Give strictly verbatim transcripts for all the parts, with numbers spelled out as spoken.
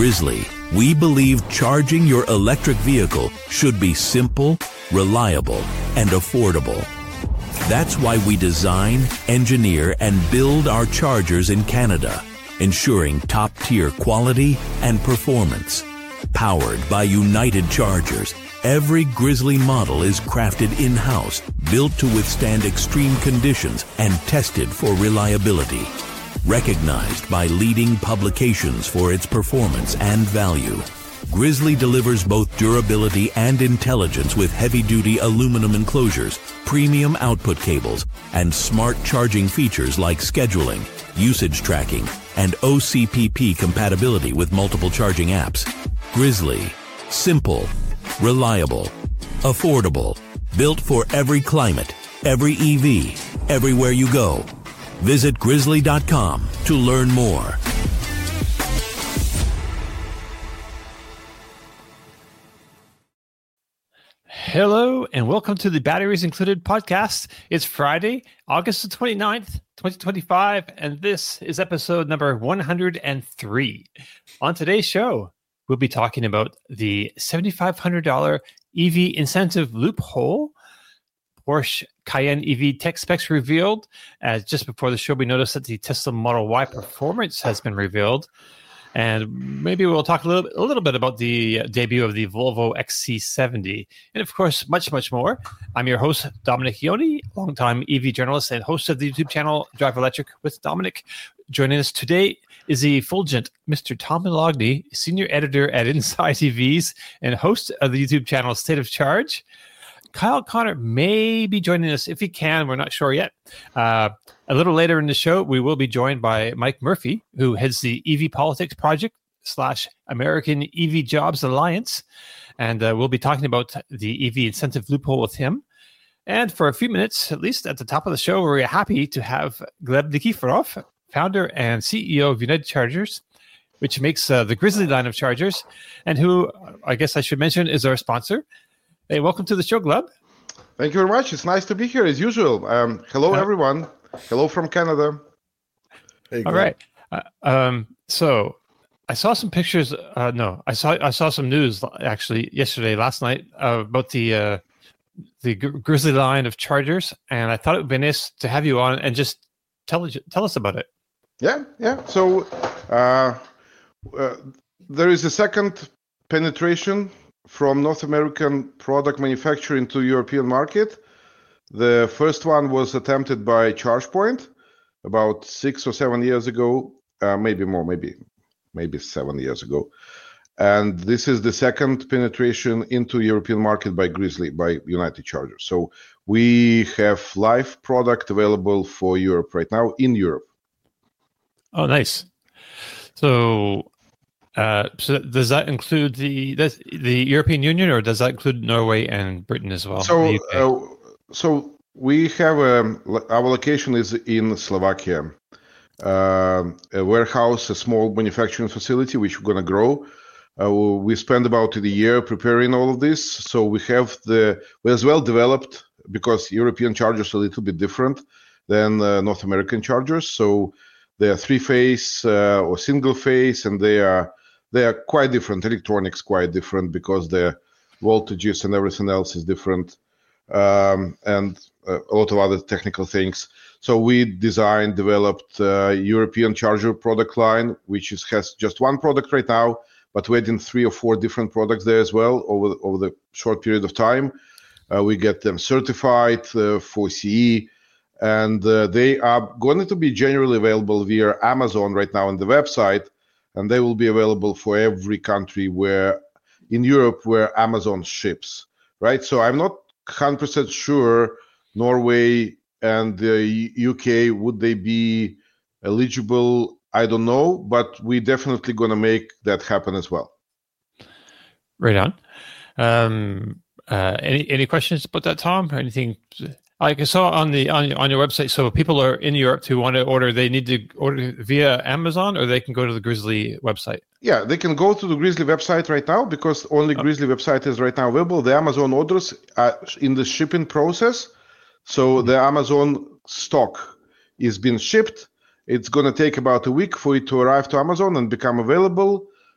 Grizzly, we believe charging your electric vehicle should be simple, reliable, and affordable. That's why we design, engineer, and build our chargers in Canada, ensuring top-tier quality and performance. Powered by United Chargers, every Grizzly model is crafted in-house, built to withstand extreme conditions, and tested for reliability. Recognized by leading publications for its performance and value, Grizzly delivers both durability and intelligence with heavy-duty aluminum enclosures, premium output cables, and smart charging features like scheduling, usage tracking, and O C P P compatibility with multiple charging apps. Grizzly. Simple. Reliable. Affordable. Built for every climate, every E V, everywhere you go. Visit grizzly dot com to learn more. Hello, and welcome to the Batteries Included podcast. It's Friday, August the twenty-ninth, twenty twenty-five, and this is episode number one hundred three. On today's show, we'll be talking about the seven thousand five hundred dollars E V incentive loophole, Porsche Cayenne E V tech specs revealed. As just before the show, we noticed that the Tesla Model Y performance has been revealed. And maybe we'll talk a little, a little bit about the debut of the Volvo X C seventy. And of course, much, much more. I'm your host, Dominic Ioni, longtime E V journalist and host of the YouTube channel Drive Electric with Dominic. Joining us today is the effulgent Mister Tom Moloughney, senior editor at Inside E Vs and host of the YouTube channel State of Charge. Kyle Connor may be joining us if he can. We're not sure yet. Uh, a little later in the show, we will be joined by Mike Murphy, who heads the E V Politics Project slash American E V Jobs Alliance. And uh, we'll be talking about the E V incentive loophole with him. And for a few minutes, at least at the top of the show, we're happy to have Gleb Nikiforov, founder and C E O of United Chargers, which makes uh, the Grizzly line of chargers, and who, I guess I should mention, is our sponsor. Hey, welcome to the show, Gleb. Thank you very much. It's nice to be here as usual. Um, hello, uh, everyone. Hello from Canada. Hey, all right. Uh, um, so I saw some pictures. Uh, no, I saw I saw some news actually yesterday, last night, uh, about the uh, the Grizzly line of chargers, and I thought it would be nice to have you on and just tell tell us about it. Yeah, yeah. So uh, uh, there is a second penetration from North American product manufacturing to European market. The first one was attempted by ChargePoint about six or seven years ago, uh, maybe more, maybe maybe seven years ago. And this is the second penetration into European market by Grizzly, by United Chargers. So we have live product available for Europe right now in Europe. Oh, nice. So Uh, so does that include the the European Union, or does that include Norway and Britain as well? So, uh, so we have um, our location is in Slovakia, uh, a warehouse, a small manufacturing facility which we're gonna grow. Uh, we spent about a year preparing all of this, so we have the we as well developed, because European chargers are a little bit different than uh, North American chargers. So they are three phase uh, or single phase, and they are They are quite different. Electronics quite different because the voltages and everything else is different, um, and uh, a lot of other technical things. So we designed, developed a European charger product line, which is, has just one product right now, but we're adding three or four different products there as well over the, over the short period of time. Uh, we get them certified uh, for C E, and uh, they are going to be generally available via Amazon right now on the website. And they will be available for every country where, in Europe, where Amazon ships, right? So I'm not one hundred percent sure Norway and the U K, would they be eligible? I don't know, but we definitely going to make that happen as well. Right on. Um, uh, any any questions about that, Tom, or anything? Like I saw on the on on your website, so people are in Europe who want to order, they need to order via Amazon, or they can go to the Grizzly website? Yeah, they can go to the Grizzly website right now, because only oh. Grizzly website is right now available. The Amazon orders are in the shipping process. So mm-hmm. the Amazon stock is being shipped. It's going to take about a week for it to arrive to Amazon and become available.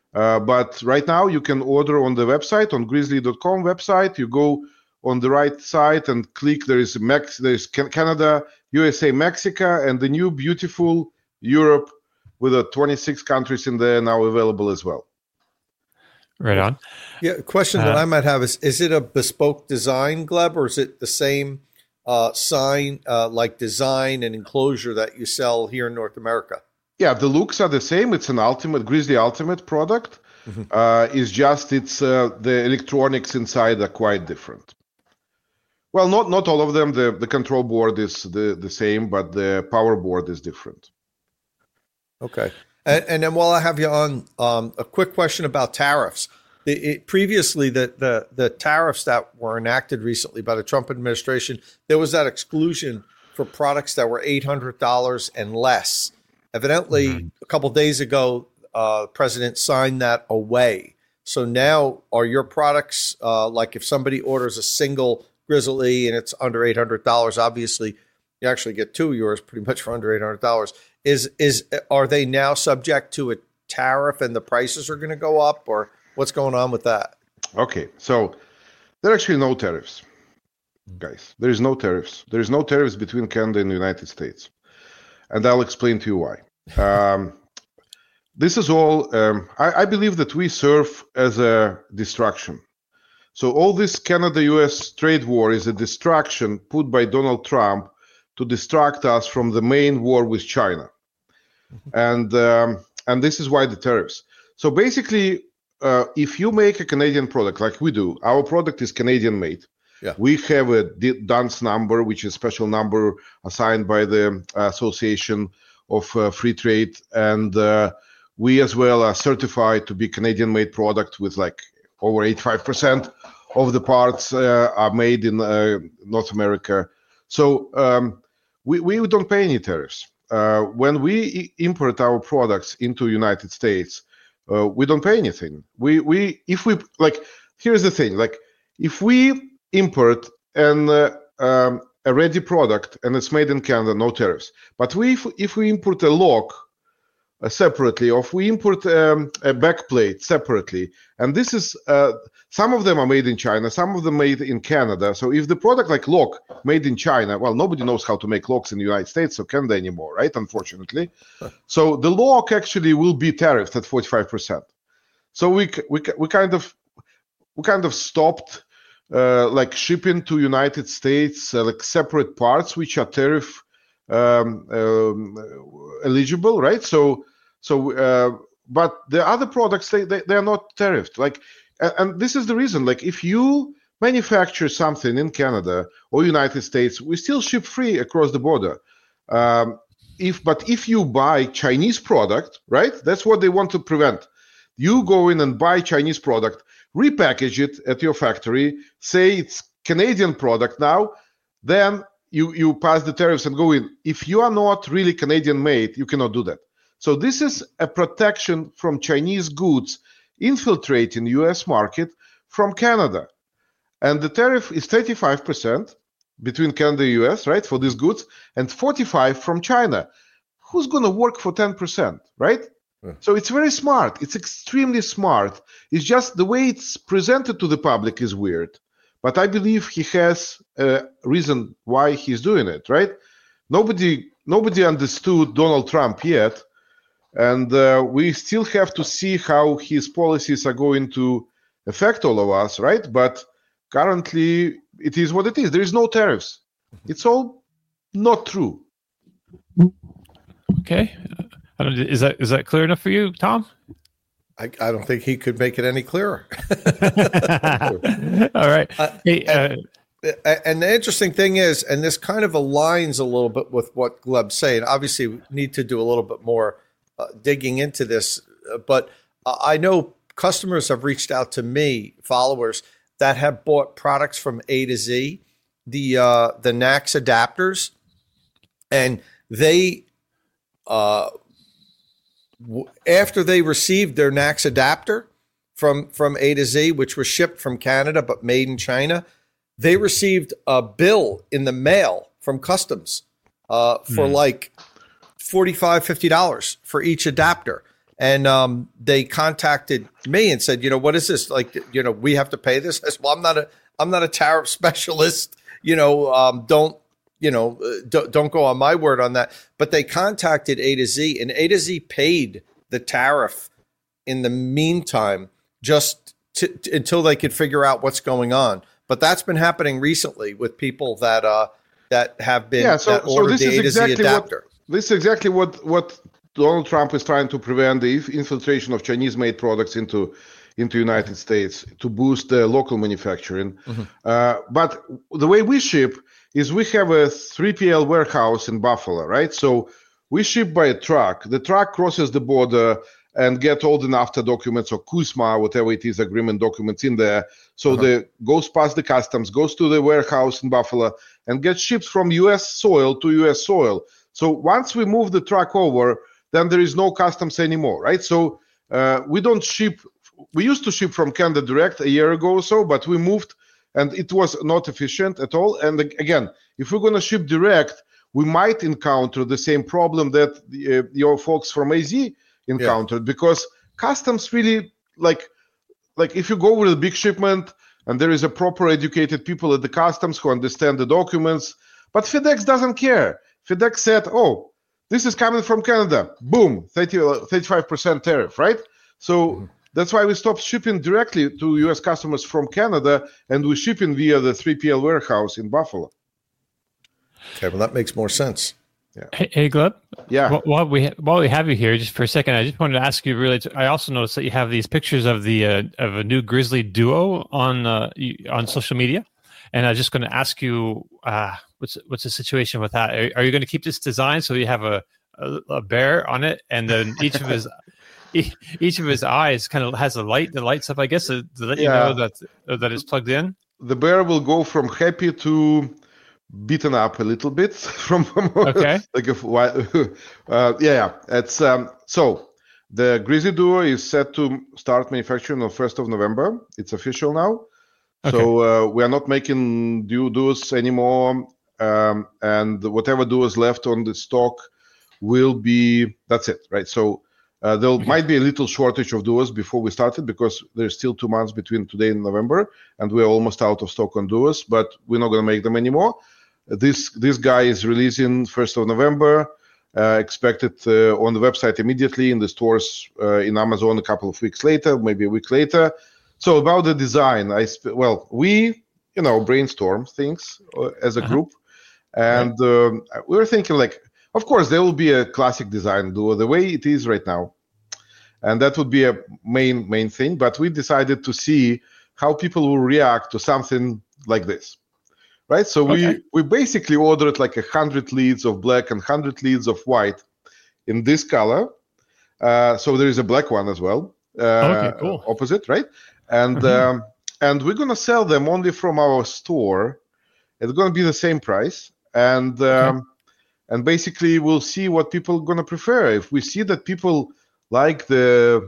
Uh, but right now you can order on the website, on grizzly dot com website. You go on the right side and click. There is Mex, there is Canada, U S A, Mexico, and the new beautiful Europe with the twenty-six countries in there now available as well. Right on. Yeah, a question uh, that I might have is, is it a bespoke design, Gleb, or is it the same uh, sign, uh, like design and enclosure that you sell here in North America? Yeah, the looks are the same. It's an Ultimate, Grizzly Ultimate product. Mm-hmm. Uh, it's just it's uh, the electronics inside are quite different. Well, not not all of them. The, the control board is the, the same, but the power board is different. Okay. And, and then while I have you on, um, a quick question about tariffs. The, it, previously, the, the the tariffs that were enacted recently by the Trump administration, there was that exclusion for products that were eight hundred dollars and less. Evidently, mm-hmm. a couple of days ago, uh, the president signed that away. So now are your products, uh, like if somebody orders a single Grizzly and it's under eight hundred dollars, obviously you actually get two of yours pretty much for under eight hundred dollars. Is is are they now subject to a tariff and the prices are going to go up, or what's going on with that? Okay, so there are actually no tariffs, guys. There is no tariffs. There is no tariffs between Canada and the United States, and I'll explain to you why. Um, this is all. Um, I, I believe that we serve as a distraction. So all this Canada-U S trade war is a distraction put by Donald Trump to distract us from the main war with China. Mm-hmm. And um, and this is why the tariffs. So basically, uh, if you make a Canadian product like we do, our product is Canadian made. Yeah. We have a D U N S number, which is a special number assigned by the Association of uh, Free Trade. And uh, we as well are certified to be Canadian made product with like over eighty-five percent of the parts uh, are made in uh, North America. So um, we, we don't pay any tariffs. Uh, when we import our products into United States, uh, we don't pay anything. We we if we like, here's the thing: like if we import an uh, um, a ready product and it's made in Canada, no tariffs. But we if, if we import a lock uh, separately, or if we import um, a backplate separately, and this is uh, some of them are made in China, some of them made in Canada. So if the product like lock made in China, well, nobody knows how to make locks in the United States or Canada anymore, right? Unfortunately. So the lock actually will be tariffed at forty-five percent. So we we we kind of we kind of stopped uh, like shipping to United States uh, like separate parts which are tariff um, um, eligible, right? So so uh, but the other products they they, they are not tariffed, like. And this is the reason, like if you manufacture something in Canada or United States, we still ship free across the border. Um, if But if you buy Chinese product, right, that's what they want to prevent. You go in and buy Chinese product, repackage it at your factory, say it's Canadian product now, then you, you pass the tariffs and go in. If you are not really Canadian made, you cannot do that. So this is a protection from Chinese goods infiltrating U S market from Canada. And the tariff is thirty-five percent between Canada and U S, right, for these goods, and forty-five from China. Who's going to work for ten percent, right? Yeah. So it's very smart. It's extremely smart. It's just the way it's presented to the public is weird. But I believe he has a reason why he's doing it, right? Nobody, nobody understood Donald Trump yet. And uh, we still have to see how his policies are going to affect all of us, right? But currently, it is what it is. There is no tariffs. It's all not true. Okay. I don't, is that is that clear enough for you, Tom? I, I don't think he could make it any clearer. All right. Uh, hey, uh, and, and the interesting thing is, and this kind of aligns a little bit with what Gleb's saying, obviously we need to do a little bit more Uh, digging into this, uh, but uh, I know customers have reached out to me, followers that have bought products from A to Z, the uh, the N A C S adapters, and they, uh, w- after they received their N A C S adapter from from A to Z, which was shipped from Canada but made in China, they received a bill in the mail from customs uh, for mm. like forty-five dollars, fifty dollars for each adapter. And um, they contacted me and said, you know, what is this? Like, you know, we have to pay this. I said, well, I'm not a, I'm not a tariff specialist. You know, um, don't, you know, don't, don't go on my word on that. But they contacted A to Z, and A to Z paid the tariff in the meantime, just to, to, until they could figure out what's going on. But that's been happening recently with people that uh, that have been yeah, so, that ordered so this the is A to Z exactly adapter. What, this is exactly what what. Donald Trump is trying to prevent the infiltration of Chinese-made products into into United States to boost the local manufacturing. Mm-hmm. Uh, but the way we ship is we have a three P L warehouse in Buffalo, right? So we ship by a truck. The truck crosses the border and get all the NAFTA documents or CUSMA, whatever it is, agreement documents in there. So uh-huh. the goes past the customs, goes to the warehouse in Buffalo, and gets shipped from U S soil to U S soil. So once we move the truck over, then there is no customs anymore, right? So uh, we don't ship. We used to ship from Canada direct a year ago or so, but we moved, and it was not efficient at all. And again, if we're going to ship direct, we might encounter the same problem that uh, your folks from A Z encountered, yeah. because customs really, like, like if you go with a big shipment and there is a proper educated people at the customs who understand the documents, but FedEx doesn't care. FedEx said, oh, this is coming from Canada. Boom, thirty, thirty-five percent tariff, right? So mm-hmm. that's why we stopped shipping directly to U S customers from Canada, and we're shipping via the three P L warehouse in Buffalo. Okay, well, that makes more sense. Yeah. Hey, hey Gleb. Yeah. While we while we have you here, just for a second, I just wanted to ask you. Really, I also noticed that you have these pictures of the uh, of a new Grizzly Duo on uh, on social media, and I was just going to ask you. Uh, What's what's the situation with that? Are, are you going to keep this design so you have a, a, a bear on it, and then each of his each of his eyes kind of has a light that lights up? I guess to, to let yeah. you know that that it's plugged in. The bear will go from happy to beaten up a little bit from okay. like a uh, yeah. It's um, so the Grizzly Duo is set to start manufacturing on first of November. It's official now. Okay. So uh, we are not making du- duos anymore. Um, and whatever duos left on the stock will be, that's it, right? So uh, there okay. might be a little shortage of duos before we started because there's still two months between today and November, and we're almost out of stock on duos, but we're not going to make them anymore. This this guy is releasing first of November, uh, expected uh, on the website immediately, in the stores uh, in Amazon a couple of weeks later, maybe a week later. So about the design, I sp- well, we, you know, brainstorm things uh, as a uh-huh. group. And um, we were thinking, like, of course, there will be a classic design duo the way it is right now. And that would be a main, main thing. But we decided to see how people will react to something like this, right? So okay. we, we basically ordered like one hundred leads of black and one hundred leads of white in this color. Uh, so there is a black one as well. Uh, okay, cool. Opposite, right? And, mm-hmm. um, and we're going to sell them only from our store. It's going to be the same price. And um, okay. and basically we'll see what people are going to prefer. If we see that people like the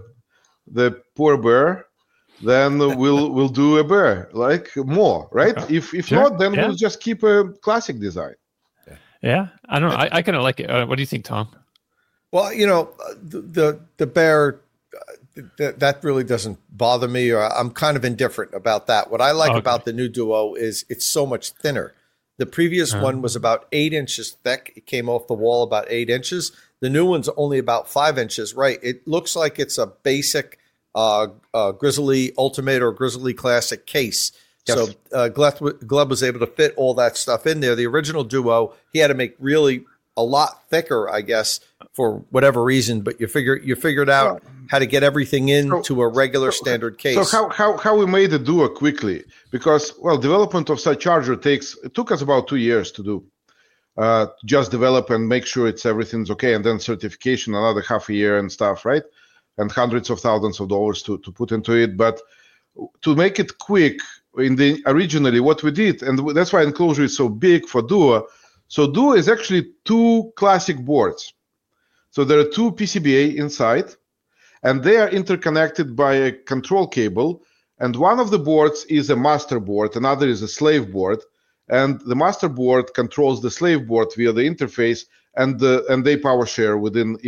the poor bear, then we'll we'll do a bear like more, right? Okay. If if sure. not, then yeah. we'll just keep a classic design. Yeah, I don't know. I, I kind of like it. Uh, what do you think, Tom? Well, you know, the the, the bear. Uh, th- that really doesn't bother me, or I'm kind of indifferent about that. What I like okay. about the new Duo is it's so much thinner. The previous uh-huh. one was about eight inches thick. It came off the wall about eight inches. The new one's only about five inches. Right. It looks like it's a basic uh, uh, Grizzly Ultimate or Grizzly Classic case. Yes. So uh, Gleb, Gleb was able to fit all that stuff in there. The original Duo, he had to make really a lot thicker, I guess, for whatever reason. But you figure you figured out how to get everything into so, a regular so, standard case. So how, how how we made the Duo quickly? Because, well, development of such charger takes it took us about two years to do. Uh, just develop and make sure it's everything's okay, and then certification another half a year and stuff, right? And hundreds of thousands of dollars to to put into it. But to make it quick, in the originally what we did, and that's why enclosure is so big for Duo. So Duo is actually two classic boards. So there are two P C B A inside, and they are interconnected by a control cable. And one of the boards is a master board, another is a slave board. And the master board controls the slave board via the interface, and the and they power share within it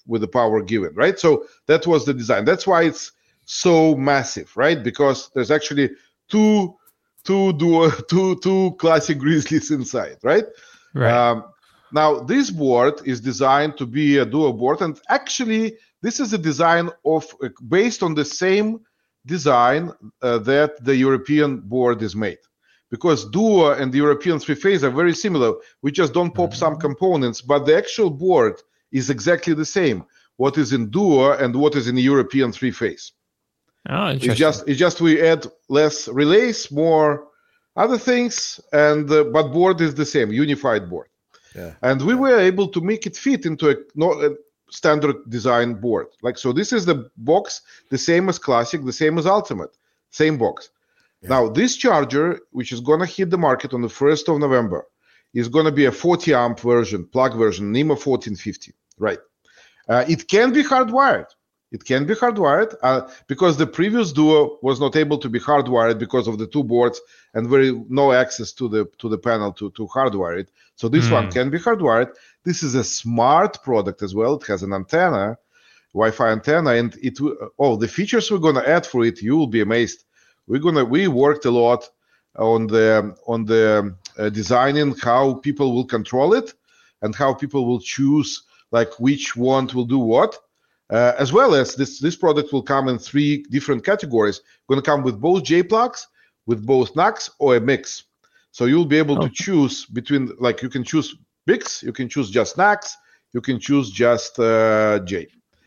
with the power given, right? So that was the design. That's why it's so massive, right? Because there's actually two two duo two two classic Grizzlies inside, right? Right. Um, now this board is designed to be a duo board, and actually this is a design of uh, based on the same design uh, that the European board is made, because duo and the European three-phase are very similar. We just don't pop mm-hmm. some components, but the actual board is exactly the same. What is in duo and what is in the European three-phase. Oh, interesting. It's just it's just we add less relays, more other things, and uh, but board is the same, unified board. Yeah. And we were able to make it fit into a, no, a standard design board. Like, so this is the box, the same as Classic, the same as Ultimate, same box. Yeah. Now, this charger, which is going to hit the market on the first of November, is going to be a forty amp version, plug version, NEMA fourteen fifty, right? Uh, it can be hardwired. It can be hardwired uh, because the previous Duo was not able to be hardwired because of the two boards and very no access to the to the panel to, to hardwire it. So this mm. one can be hardwired. This is a smart product as well. It has an antenna, Wi-Fi antenna, and it oh the features we're gonna add for it, you will be amazed. We're gonna we worked a lot on the on the uh, designing how people will control it and how people will choose like which one will do what. Uh, as well as this, this product will come in three different categories. Going to come with both J plugs, with both N A Cs, or a mix. So you'll be able oh. to choose between, like you can choose mix, you can choose just N A Cs, you can choose just uh, J.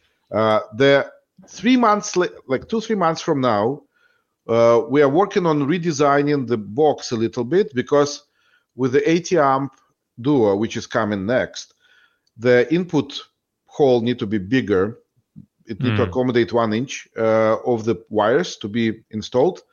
Uh, the three months, like two, three months from now, uh, we are working on redesigning the box a little bit because with the eighty amp Duo, which is coming next, the input hole need to be bigger. It need mm. to accommodate one inch uh, of the wires to be installed.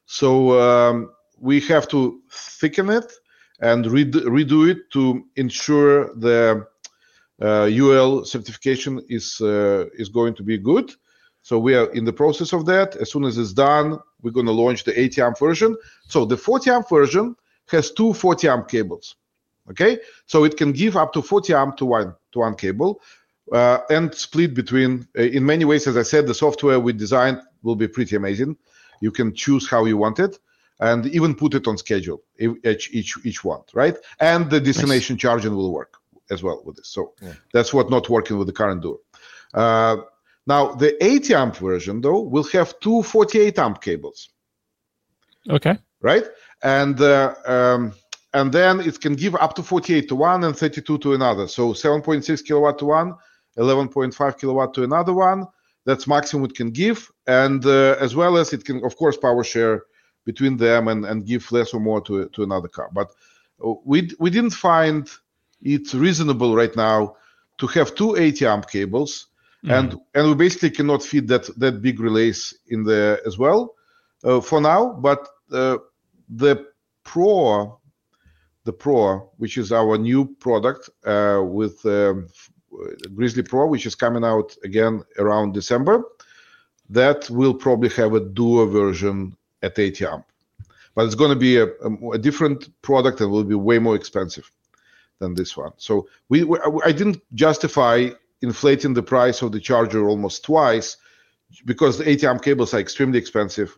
So um, we have to thicken it and red- redo it to ensure the uh, U L certification is uh, is going to be good. So we are in the process of that. As soon as it's done, we're going to launch the eighty amp version. So the forty amp version has two forty amp cables. Okay, so it can give up to forty amp to one to one cable. Uh, and split between, uh, in many ways, as I said, the software we designed will be pretty amazing. You can choose how you want it and even put it on schedule, each each, each one, right? And the destination nice. charging will work as well with this. So yeah. that's what not working with the current Duo. Uh, now, the eighty amp version, though, will have two forty-eight amp cables. Okay. Right? And uh, um, and then it can give up to forty-eight to one and thirty-two to another. So seven point six kilowatt to one, eleven point five kilowatt to another one. That's maximum it can give. And uh, as well as it can, of course, power share between them and, and give less or more to, to another car. But we we didn't find it reasonable right now to have two eighty amp cables. Mm. And and we basically cannot fit that, that big relays in there as well uh, for now. But uh, the Pro, the Pro, which is our new product uh, with um, Grizzly Pro, which is coming out again around December, that will probably have a Duo version at eighty amp. But it's going to be a, a, a different product and will be way more expensive than this one. So we, we I didn't justify inflating the price of the charger almost twice because the eighty amp cables are extremely expensive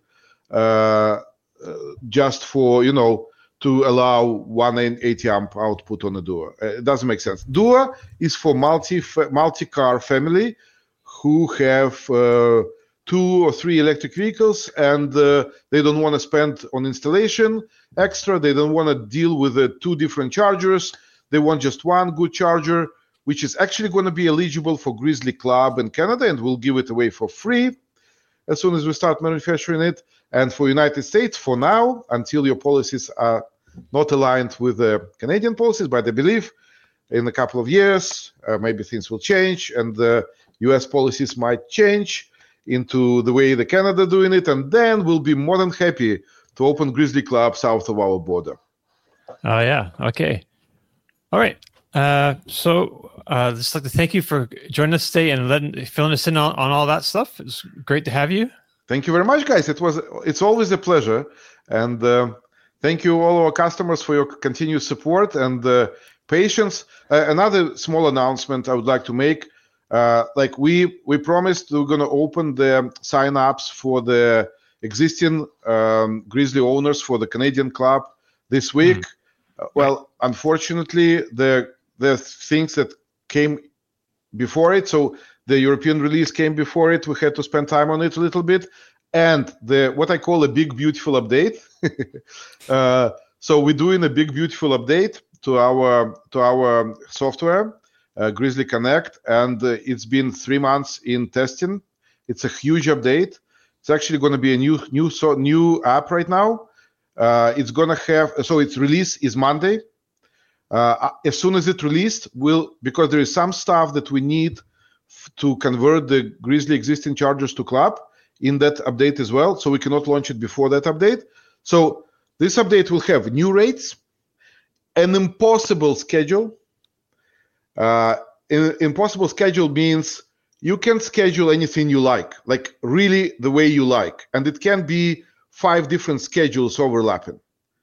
uh, uh, just for, you know, to allow one eighty amp output on a Duo. Uh, it doesn't make sense. Duo is for multi multi-car family who have uh, two or three electric vehicles and uh, they don't want to spend on installation extra. They don't want to deal with uh, two different chargers. They want just one good charger, which is actually going to be eligible for Grizzly Club in Canada, and we'll give it away for free as soon as we start manufacturing it. And for United States, for now, until your policies are not aligned with the Canadian policies, but I believe in a couple of years, uh, maybe things will change and the U S policies might change into the way the Canada doing it, and then we'll be more than happy to open Grizzly Club south of our border. Oh, uh, yeah. Okay. All right. Uh, so uh, I'd just like to thank you for joining us today and letting filling us in on, on all that stuff. It's great to have you. Thank you very much, guys. It was it's always a pleasure, and uh, thank you all our customers for your continued support and uh, patience. Uh, another small announcement I would like to make: Uh, like we we promised we're going to open the sign-ups for the existing um, Grizzly owners for the Canadian club this week. Mm. Uh, well, right. Unfortunately, the the things that came before it, so the European release came before it. We had to spend time on it a little bit, and the what I call a big beautiful update. uh, so we're doing a big beautiful update to our to our software. Uh, Grizzly Connect, and uh, it's been three months in testing. It's a huge update. It's actually going to be a new new so new app right now. Uh, it's going to have so its release is Monday. Uh, as soon as it's released, we'll because there is some stuff that we need f- to convert the Grizzly existing chargers to Club in that update as well. So we cannot launch it before that update. So this update will have new rates, an impossible schedule. Uh, in, impossible schedule means you can schedule anything you like, like really the way you like. And it can be five different schedules overlapping.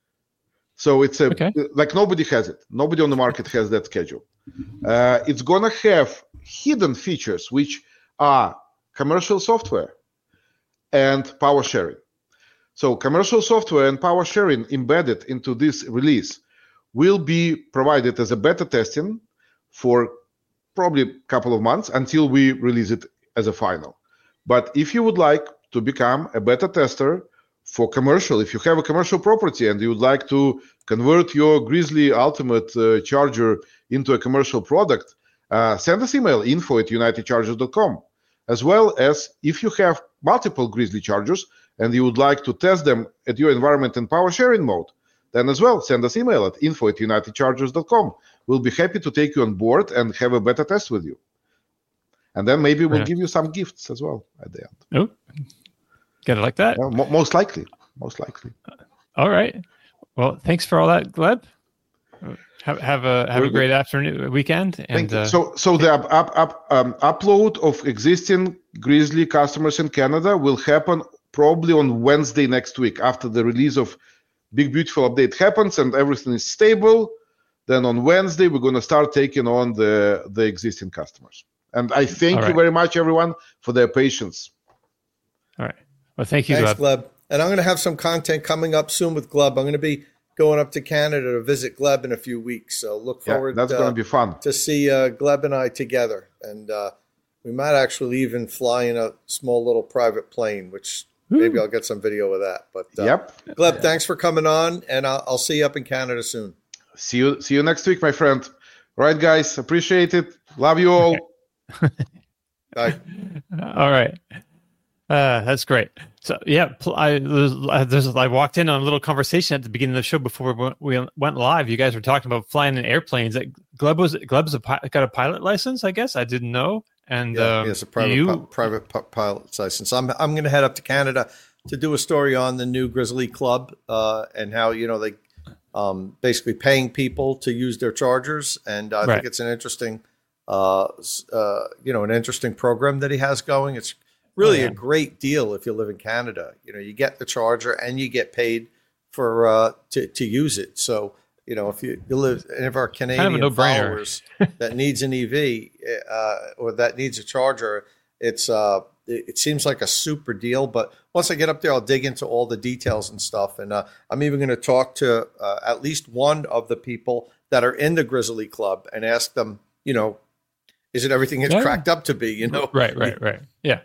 So it's a okay. like nobody has it. Nobody on the market has that schedule. Uh, it's going to have hidden features, which are commercial software and power sharing. So commercial software and power sharing embedded into this release will be provided as a beta testing for probably a couple of months until we release it as a final. But if you would like to become a beta tester for commercial, if you have a commercial property and you would like to convert your Grizzly Ultimate uh, charger into a commercial product, uh, send us email, info at united chargers dot com. As well as if you have multiple Grizzly chargers and you would like to test them at your environment in power sharing mode, then as well, send us email at info at united chargers dot com. We'll be happy to take you on board and have a beta test with you. And then maybe we'll yeah. give you some gifts as well at the end. Oh, get it like that? Well, mo- most likely. Most likely. Uh, all right. Well, thanks for all that, Gleb. Have, have a have We're a great good. afternoon, weekend. And uh, so, so the up, up, up, um, upload of existing Grizzly customers in Canada will happen probably on Wednesday next week after the release of Big Beautiful Update happens and everything is stable. Then on Wednesday, we're going to start taking on the, the existing customers. And I thank right. you very much, everyone, for their patience. All right. Well, thank you, Thanks, Gleb. Gleb. And I'm going to have some content coming up soon with Gleb. I'm going to be going up to Canada to visit Gleb in a few weeks. So look forward yeah, that's uh, going to be fun. to see uh, Gleb and I together. And uh, we might actually even fly in a small little private plane, which Ooh. maybe I'll get some video of that. But uh, yep. Gleb, thanks for coming on, and I'll, I'll see you up in Canada soon. See you see you next week, my friend. Right, guys. Appreciate it. Love you all. Bye. All right. Uh, that's great. So, yeah, I, there's, I walked in on a little conversation at the beginning of the show before we went, we went live. You guys were talking about flying in airplanes. Gleb was Gleb's a, got a pilot license, I guess. I didn't know. And yeah, um, he has a private, you, pi- private pi- pilot's license. I'm I'm going to head up to Canada to do a story on the new Grizzly Club uh, and how, you know, they um, basically paying people to use their chargers. And I right. think it's an interesting, uh, uh, you know, an interesting program that he has going. It's really oh, yeah. a great deal if you live in Canada. You know, you get the charger and you get paid for uh, to to use it. So, you know, if you, you live, any of our Canadian kind of followers that needs an E V uh, or that needs a charger, it's uh, it, it seems like a super deal. But once I get up there, I'll dig into all the details and stuff. And uh, I'm even going to talk to uh, at least one of the people that are in the Grizzly Club and ask them, you know, is it everything it's yeah. cracked up to be? You know, right, right, right, yeah.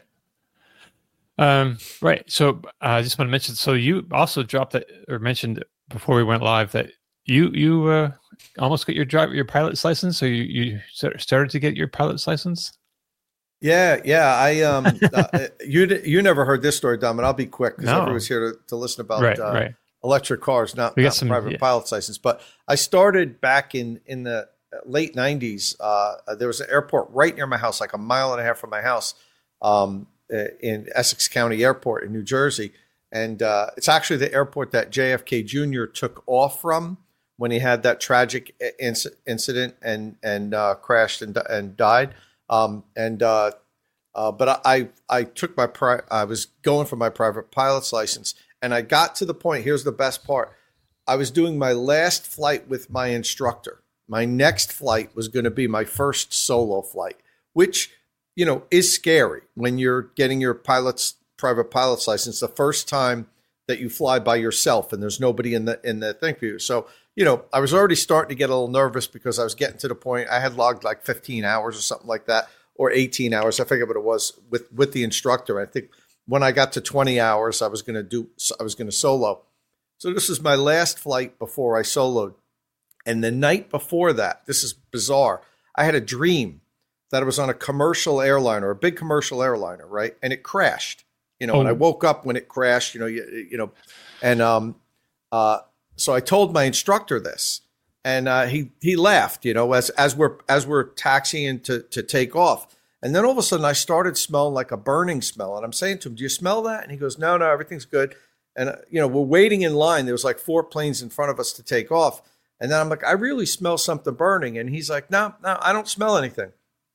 Um, right. So uh, I just want to mention, so you also dropped that or mentioned before we went live that you, you, uh, almost got your driver, your pilot's license. So you, you started to get your pilot's license. Yeah. Yeah. I, um, uh, you, you never heard this story, Dom, and I'll be quick because no. everyone's here to, to listen about, right, uh, right. electric cars, not, we not got some, private yeah. pilot's license, but I started back in, in the late nineties. Uh, there was an airport right near my house, like a mile and a half from my house. Um, in Essex County Airport in New Jersey. And uh, it's actually the airport that J F K Junior took off from when he had that tragic inc- incident and and uh, crashed and and died. Um, and uh, uh, but I I took my pri- I was going for my private pilot's license, and I got to the point. Here's the best part: I was doing my last flight with my instructor. My next flight was going to be my first solo flight, which you know, is scary when you're getting your pilot's private pilot's license the first time that you fly by yourself and there's nobody in the in the thing for you. So, you know, I was already starting to get a little nervous because I was getting to the point I had logged like fifteen hours or something like that, or eighteen hours. I forget what it was with with the instructor. I think when I got to twenty hours, I was going to do I was going to solo. So this is my last flight before I soloed. And the night before that, this is bizarre, I had a dream that I was on a commercial airliner, a big commercial airliner, right? And it crashed, you know, oh. and I woke up when it crashed, you know, you, you know, and um, uh, so I told my instructor this, and uh, he he laughed, you know, as as we're as we're taxiing to to take off. And then all of a sudden I started smelling like a burning smell. And I'm saying to him, do you smell that? And he goes, no, no, everything's good. And, uh, you know, we're waiting in line. There was like four planes in front of us to take off. And then I'm like, I really smell something burning. And he's like, no, no, I don't smell anything.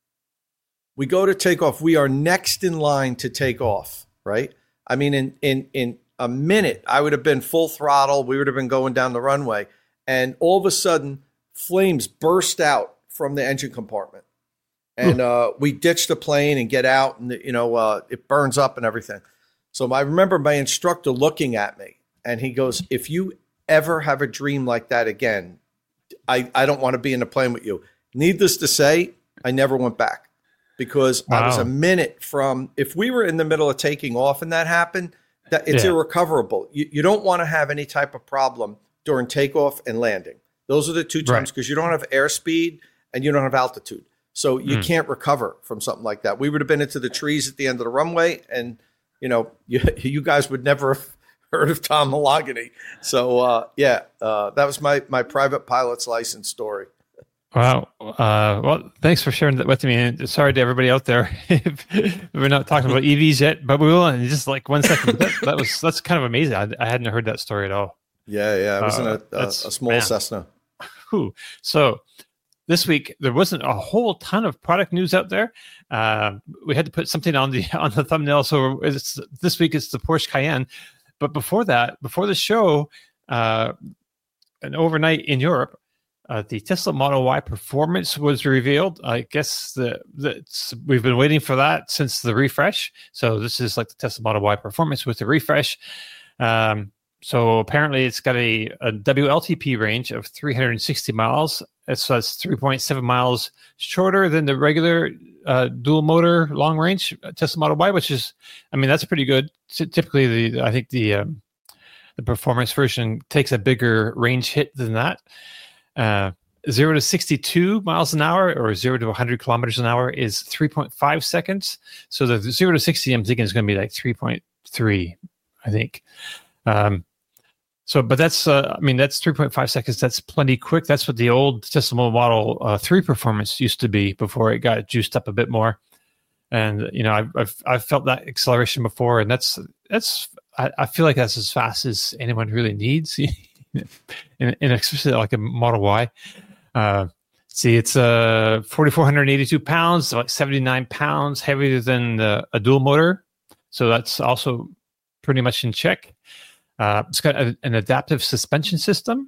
We go to take off. We are next in line to take off, right? I mean, in in in a minute, I would have been full throttle. We would have been going down the runway. And all of a sudden, flames burst out from the engine compartment. And uh, we ditch the plane and get out, and, you know, uh, it burns up and everything. So I remember my instructor looking at me, and he goes, if you ever have a dream like that again, I, I don't want to be in the plane with you. Needless to say, I never went back because wow. I was a minute from, if we were in the middle of taking off and that happened, that it's yeah. irrecoverable. You, you don't want to have any type of problem during takeoff and landing. Those are the two times because right. you don't have airspeed and you don't have altitude. So you mm. can't recover from something like that. We would have been into the trees at the end of the runway, and, you know, you, you guys would never have heard of Tom Malogany. So, uh, yeah, uh, that was my, my private pilot's license story. Wow. Uh, well, thanks for sharing that with me. And sorry to everybody out there. We're not talking about E Vs yet, but we will in just like one second. That, that was that's kind of amazing. I, I hadn't heard that story at all. Yeah, yeah. It was uh, in a, a, a small man. Cessna. Whew. So this week there wasn't a whole ton of product news out there. Uh, we had to put something on the on the thumbnail. So it's, this week it's the Porsche Cayenne. But before that, before the show, uh, and overnight in Europe, uh, the Tesla Model Y Performance was revealed. I guess the, the we've been waiting for that since the refresh. So this is like the Tesla Model Y Performance with the refresh. Um, so apparently it's got a, a W L T P range of three hundred sixty miles. So that's three point seven miles shorter than the regular uh, dual motor long range Tesla Model Y, which is, I mean, that's pretty good. T- typically, the I think the um, the performance version takes a bigger range hit than that. Uh, zero to sixty-two miles an hour or zero to one hundred kilometers an hour is three point five seconds. So the zero to sixty, I'm thinking is going to be like three point three, I think. Um, So, but that's, uh, I mean, that's three point five seconds. That's plenty quick. That's what the old Tesla Model uh, three Performance used to be before it got juiced up a bit more. And, you know, I've, I've, I've felt that acceleration before, and that's, that's, I, I feel like that's as fast as anyone really needs, in, in especially like a Model Y. Uh, see, it's uh, four thousand four hundred eighty-two pounds, like seventy-nine pounds heavier than the, a dual motor. So that's also pretty much in check. Uh, it's got a, an adaptive suspension system,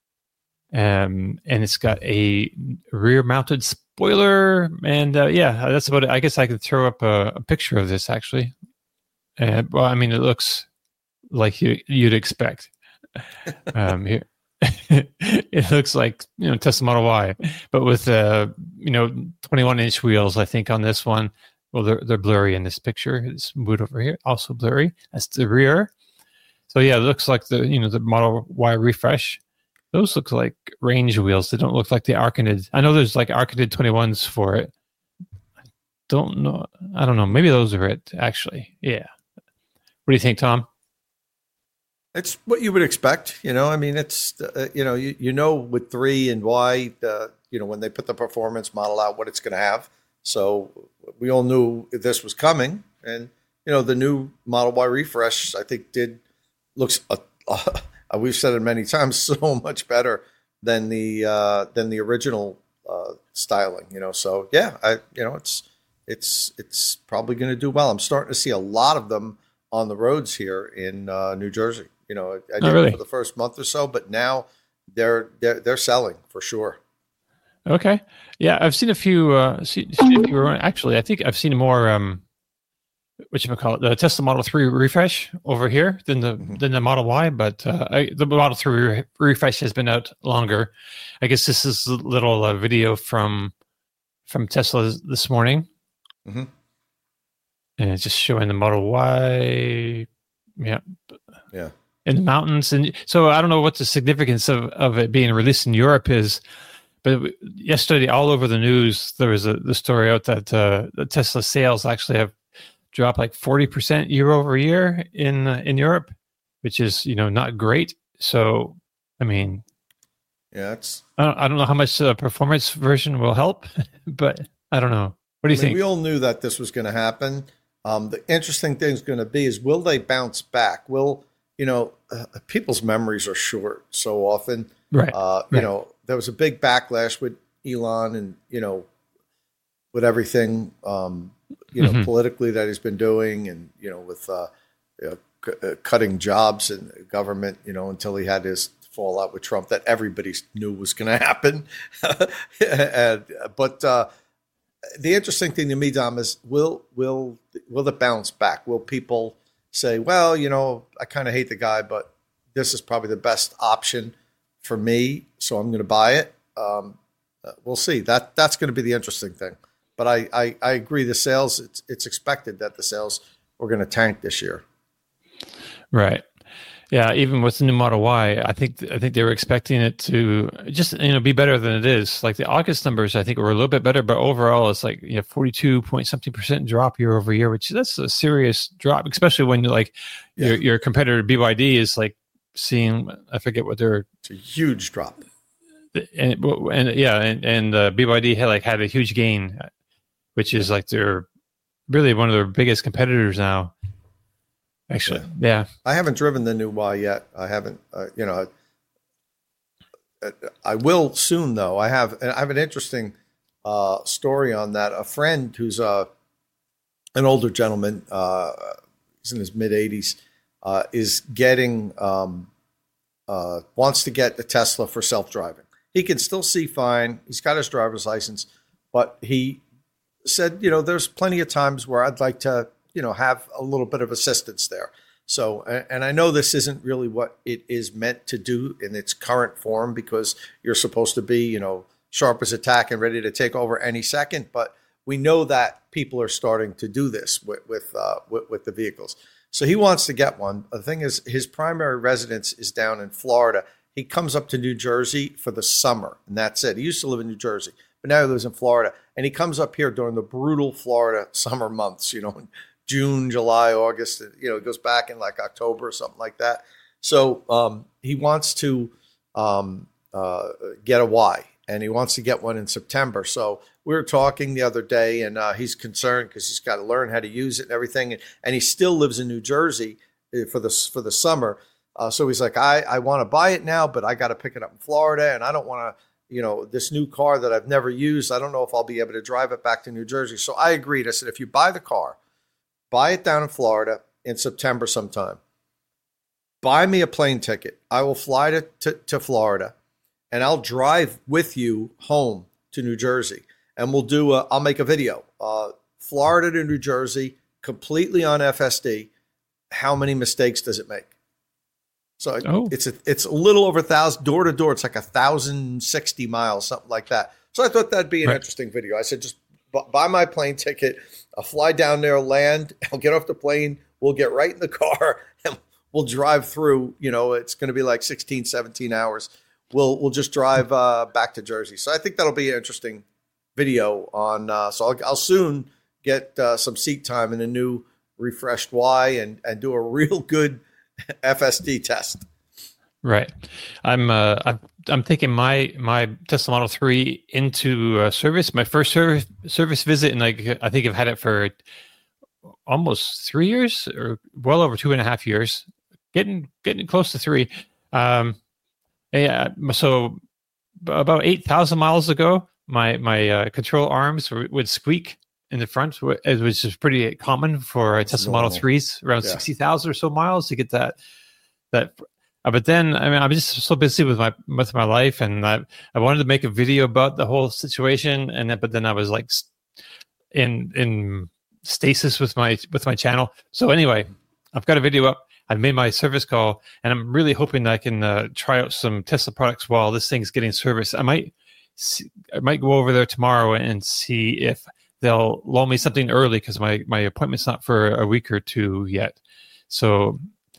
um, and it's got a rear-mounted spoiler. And uh, yeah, that's about it. I guess I could throw up a, a picture of this actually. Uh, well, I mean, it looks like you, you'd expect. Um, here, it looks like, you know, Tesla Model Y, but with uh, you know, twenty-one inch wheels. I think on this one. Well, they're they're blurry in this picture. It's moved over here, also blurry. That's the rear. So yeah, it looks like the, you know, the Model Y refresh. Those look like range wheels. They don't look like the Arcanid. I know there's like Arcanid twenty-ones for it. I don't know. I don't know. Maybe those are it, actually. Yeah. What do you think, Tom? It's what you would expect. You know, I mean, it's, uh, you know, you, you know, with three and Y, uh, you know, when they put the performance model out, what it's going to have. So we all knew this was coming. And, you know, the new Model Y refresh, I think, did, looks, uh, uh, we've said it many times, so much better than the uh, than the original uh, styling. You know, so yeah, I you know it's it's it's probably going to do well. I'm starting to see a lot of them on the roads here in uh, New Jersey. You know, I, I did oh, really? it for the first month or so, but now they're they're they're selling for sure. Okay. Yeah, I've seen a few. Uh, see, seen a few actually, I think I've seen more. Um, what you call it? The Tesla Model three refresh over here than the mm-hmm. than the Model Y, but uh, I, the Model three re- refresh has been out longer. I guess this is a little uh, video from from Tesla this morning, mm-hmm. and it's just showing the Model Y. Yeah. Yeah. In the mountains, and so I don't know what the significance of, of it being released in Europe is. But yesterday, all over the news, there was a the story out that uh, the Tesla sales actually have dropped like forty percent year over year in uh, in Europe, which is you know not great. So, I mean, yeah, it's I don't, I don't know how much the performance version will help, but I don't know. What do you I mean, think? We all knew that this was going to happen. Um, the interesting thing is going to be is will they bounce back? Will you know uh, people's memories are short so often, right? Uh, you right. know. There was a big backlash with Elon and, you know, with everything, um, you know, mm-hmm. politically that he's been doing and, you know, with uh, you know, c- uh, cutting jobs in government, you know, until he had his fallout with Trump that everybody knew was going to happen. and, but uh, the interesting thing to me, Dom, is will, will, will it bounce back? Will people say, well, you know, I kind of hate the guy, but this is probably the best option for me, so I'm going to buy it. Um, uh, we'll see. That that's going to be the interesting thing. But I, I, I agree. The sales, it's it's expected that the sales were going to tank this year. Right. Yeah. Even with the new Model Y, I think I think they were expecting it to just you know be better than it is. Like the August numbers, I think were a little bit better, but overall, it's like you know forty-two point something percent drop year over year, which that's a serious drop, especially when you're like yeah. your your competitor B Y D is like. Seeing, I forget what they're. It's a huge drop, and and yeah, and and uh, B Y D had like had a huge gain, which is like they're really one of their biggest competitors now. Actually, yeah, yeah. I haven't driven the new Y yet. I haven't, uh, you know, I, I will soon though. I have, I have an interesting uh, story on that. A friend who's uh, an older gentleman, uh, he's in his mid eighties. Uh, is getting um, uh, wants to get a Tesla for self-driving. He can still see fine. He's got his driver's license, but he said, you know, there's plenty of times where I'd like to, you know, have a little bit of assistance there. So, and I know this isn't really what it is meant to do in its current form because you're supposed to be, you know, sharp as a tack and ready to take over any second. But we know that people are starting to do this with with uh, with, with the vehicles. So he wants to get one. The thing is, his primary residence is down in Florida. He comes up to New Jersey for the summer, and that's it. He used to live in New Jersey, but now he lives in Florida. And he comes up here during the brutal Florida summer months, you know, in June, July, August. You know, it goes back in like October or something like that. So um, he wants to um, uh, get a Y, and he wants to get one in September. So we were talking the other day, and uh, he's concerned because he's got to learn how to use it and everything. And, and he still lives in New Jersey for the for the summer. Uh, so he's like, I, I want to buy it now, but I got to pick it up in Florida, and I don't want to, you know, this new car that I've never used. I don't know if I'll be able to drive it back to New Jersey. So I agreed. I said, if you buy the car, buy it down in Florida in September sometime. Buy me a plane ticket. I will fly to, to, to Florida, and I'll drive with you home to New Jersey. And we'll do a, I'll make a video, uh, Florida to New Jersey, completely on F S D. How many mistakes does it make? So oh. it's a, it's a little over a thousand, door to door. It's like a thousand sixty miles, something like that. So I thought that'd be an right. interesting video. I said, just b- buy my plane ticket. I'll fly down there, land. I'll get off the plane. We'll get right in the car and we'll drive through. You know, it's going to be like sixteen, seventeen hours. We'll, we'll just drive uh, back to Jersey. So I think that'll be an interesting video on, uh, so I'll, I'll soon get uh, some seat time in a new refreshed Y and, and do a real good F S D test. Right. I'm, uh, I'm, I'm taking my, my Tesla Model three into uh, service, my first service, service visit. And like, I think I've had it for almost three years or well over two and a half years, getting, getting close to three. Um, yeah. So about eight thousand miles ago, my my uh, control arms would squeak in the front, which is pretty common for Tesla Model threes, around yeah. sixty thousand or so miles to get that that Uh, but then, I mean, I'm just so busy with my with my life, and I I wanted to make a video about the whole situation, and then, but then I was like in in stasis with my with my channel. So anyway, I've got a video up. I've made my service call, and I'm really hoping that I can uh, try out some Tesla products while this thing's getting serviced. I might see, I might go over there tomorrow and see if they'll loan me something early, because my my appointment's not for a week or two yet. So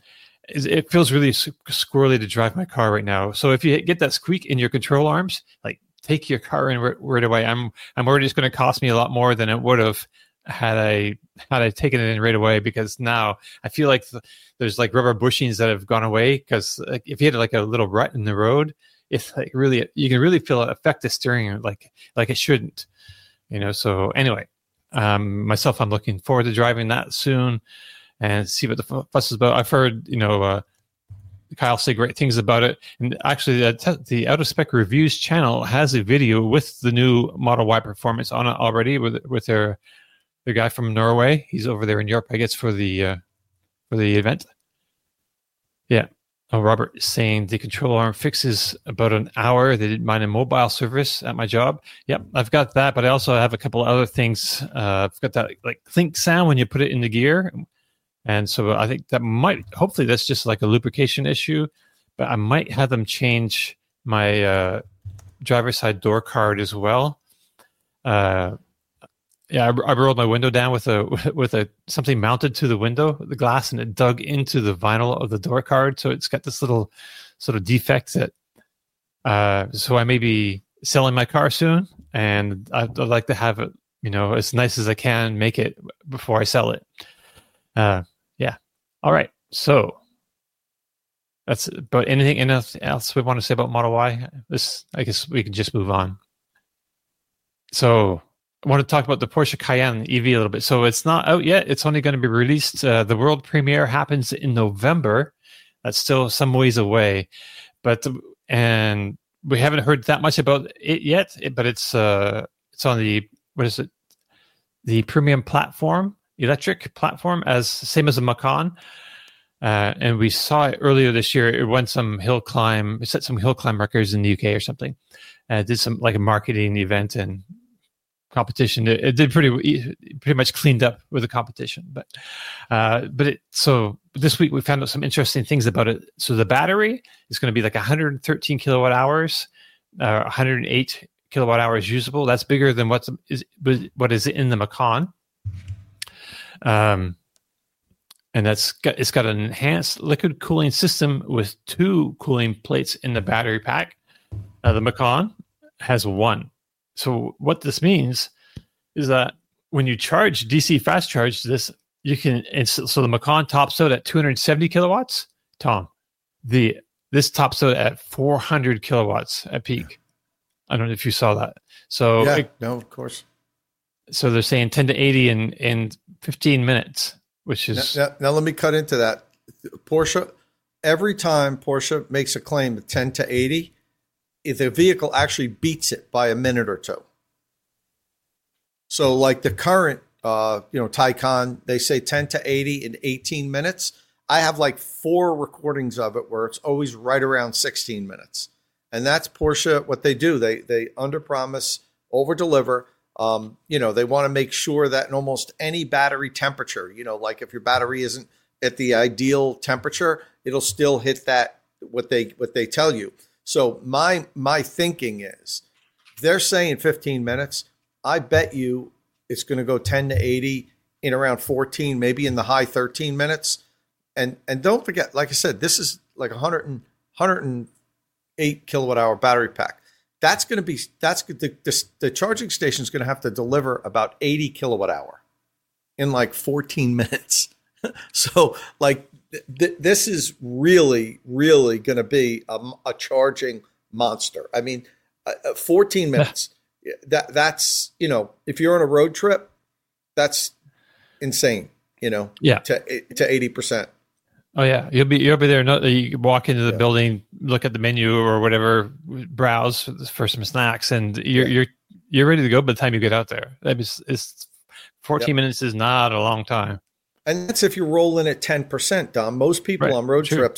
it feels really squirrely to drive my car right now. So if you get that squeak in your control arms, like take your car in right, right away. I'm I'm worried it's going to cost me a lot more than it would have had I had I taken it in right away, because now I feel like the, there's like rubber bushings that have gone away. Because like, if you had like a little rut in the road, it's like really you can really feel it affect the steering like like it shouldn't, you know. So anyway, um, myself, I'm looking forward to driving that soon and see what the fuss is about. I've heard, you know, uh, Kyle say great things about it. And actually, the, the Out of Spec Reviews channel has a video with the new Model Y Performance on it already, with with their their guy from Norway. He's over there in Europe, I guess, for the uh, for the event. Yeah. Oh, Robert is saying the control arm fixes about an hour. They did mine in mobile service at my job. Yep, I've got that, but I also have a couple of other things. Uh, I've got that like clink sound when you put it in the gear. And so I think that might, hopefully that's just like a lubrication issue, but I might have them change my uh, driver's side door card as well. Uh, yeah, I, I rolled my window down with a with a something mounted to the window, the glass, and it dug into the vinyl of the door card. So it's got this little sort of defect that, uh, so I may be selling my car soon, and I'd, I'd like to have it, you know, as nice as I can make it before I sell it. Uh, yeah. All right. So that's about anything else we want to say about Model Y? This, I guess we can just move on. So I want to talk about the Porsche Cayenne E V a little bit. So it's not out yet. It's only going to be released. Uh, the world premiere happens in November. That's still some ways away, but, and we haven't heard that much about it yet, but it's, uh, it's on the, what is it? The premium platform. Electric platform, as same as a Macan, uh, and we saw it earlier this year. It won some hill climb, it set some hill climb records in the U K or something. Uh, did some like a marketing event and competition. It, it did pretty pretty much cleaned up with the competition, but uh, but it so this week we found out some interesting things about it. So the battery is going to be like one hundred thirteen kilowatt hours, uh, one hundred eight kilowatt hours usable. That's bigger than what's is what is in the Macan. Um, and that's got, it's got an enhanced liquid cooling system with two cooling plates in the battery pack. Uh, the Macan has one. So what this means is that when you charge D C fast charge this, you can. And so, so the Macan tops out at two hundred seventy kilowatts. Tom, the this tops out at four hundred kilowatts at peak. I don't know if you saw that. So yeah, it, no, of course. So they're saying ten to eighty in, in fifteen minutes, which is... Now, now, now let me cut into that. Porsche, every time Porsche makes a claim of ten to eighty, if the vehicle actually beats it by a minute or two. So like the current, uh, you know, Taycan, they say ten to eighty in eighteen minutes. I have like four recordings of it where it's always right around sixteen minutes. And that's Porsche, what they do. They, they under-promise, over-deliver. Um, you know, they want to make sure that in almost any battery temperature, you know, like if your battery isn't at the ideal temperature, it'll still hit that, what they, what they tell you. So my, my thinking is they're saying fifteen minutes. I bet you it's going to go ten to eighty in around fourteen, maybe in the high thirteen minutes. And, and don't forget, like I said, this is like a hundred and hundred and eight kilowatt hour battery pack. That's going to be, that's the, the, the charging station is going to have to deliver about eighty kilowatt hour in like fourteen minutes. So like th- th- this is really, really going to be a, a charging monster. I mean, uh, fourteen minutes, that that's, you know, if you're on a road trip, that's insane, you know, yeah, to, to eighty percent. Oh yeah, you'll be you'll be there. No, you walk into the yeah. building, look at the menu or whatever, browse for some snacks, and you're yeah. you're you're ready to go by the time you get out there. That is, it's fourteen yep. minutes is not a long time. And that's if you're rolling at ten percent, Dom. Most people right. on road True. trips,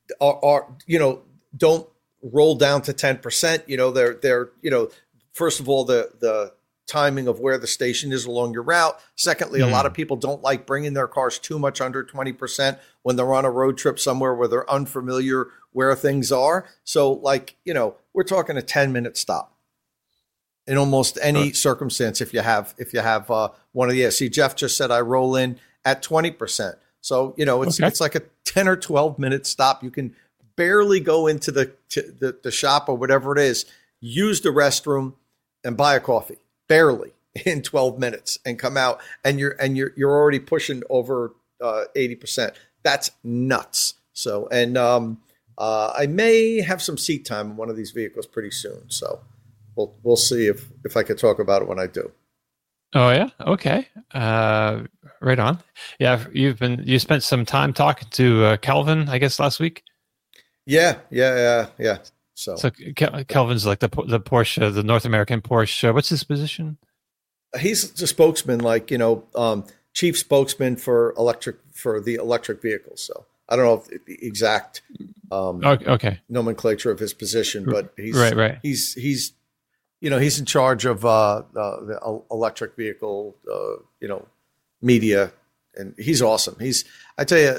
are, are you know don't roll down to ten percent. You know, they're they're you know first of all the the timing of where the station is along your route. Secondly, mm. a lot of people don't like bringing their cars too much under twenty percent when they're on a road trip somewhere where they're unfamiliar where things are. So like, you know, we're talking a ten minute stop in almost any sure. circumstance. If you have, if you have uh, one of the, yeah, see, Jeff just said I roll in at twenty percent. So, you know, it's, okay. it's like a ten or twelve minute stop. You can barely go into the, the, the shop or whatever it is, use the restroom and buy a coffee. Barely in twelve minutes and come out and you're and you're you're already pushing over uh, eighty percent. That's nuts. So and um, uh, I may have some seat time in one of these vehicles pretty soon. So we'll we'll see if if I could talk about it when I do. Oh yeah, okay, uh, right on. Yeah, you've been you spent some time talking to uh, Calvin, I guess, last week. Yeah, yeah, yeah, yeah. So, so Kelvin's like the the Porsche, the North American Porsche. What's his position? He's the spokesman, like, you know, um, chief spokesman for electric for the electric vehicles. So I don't know if the exact um, okay nomenclature of his position, but he's right, right. He's he's you know he's in charge of uh, uh, the electric vehicle, uh, you know, media, and he's awesome. He's I tell you,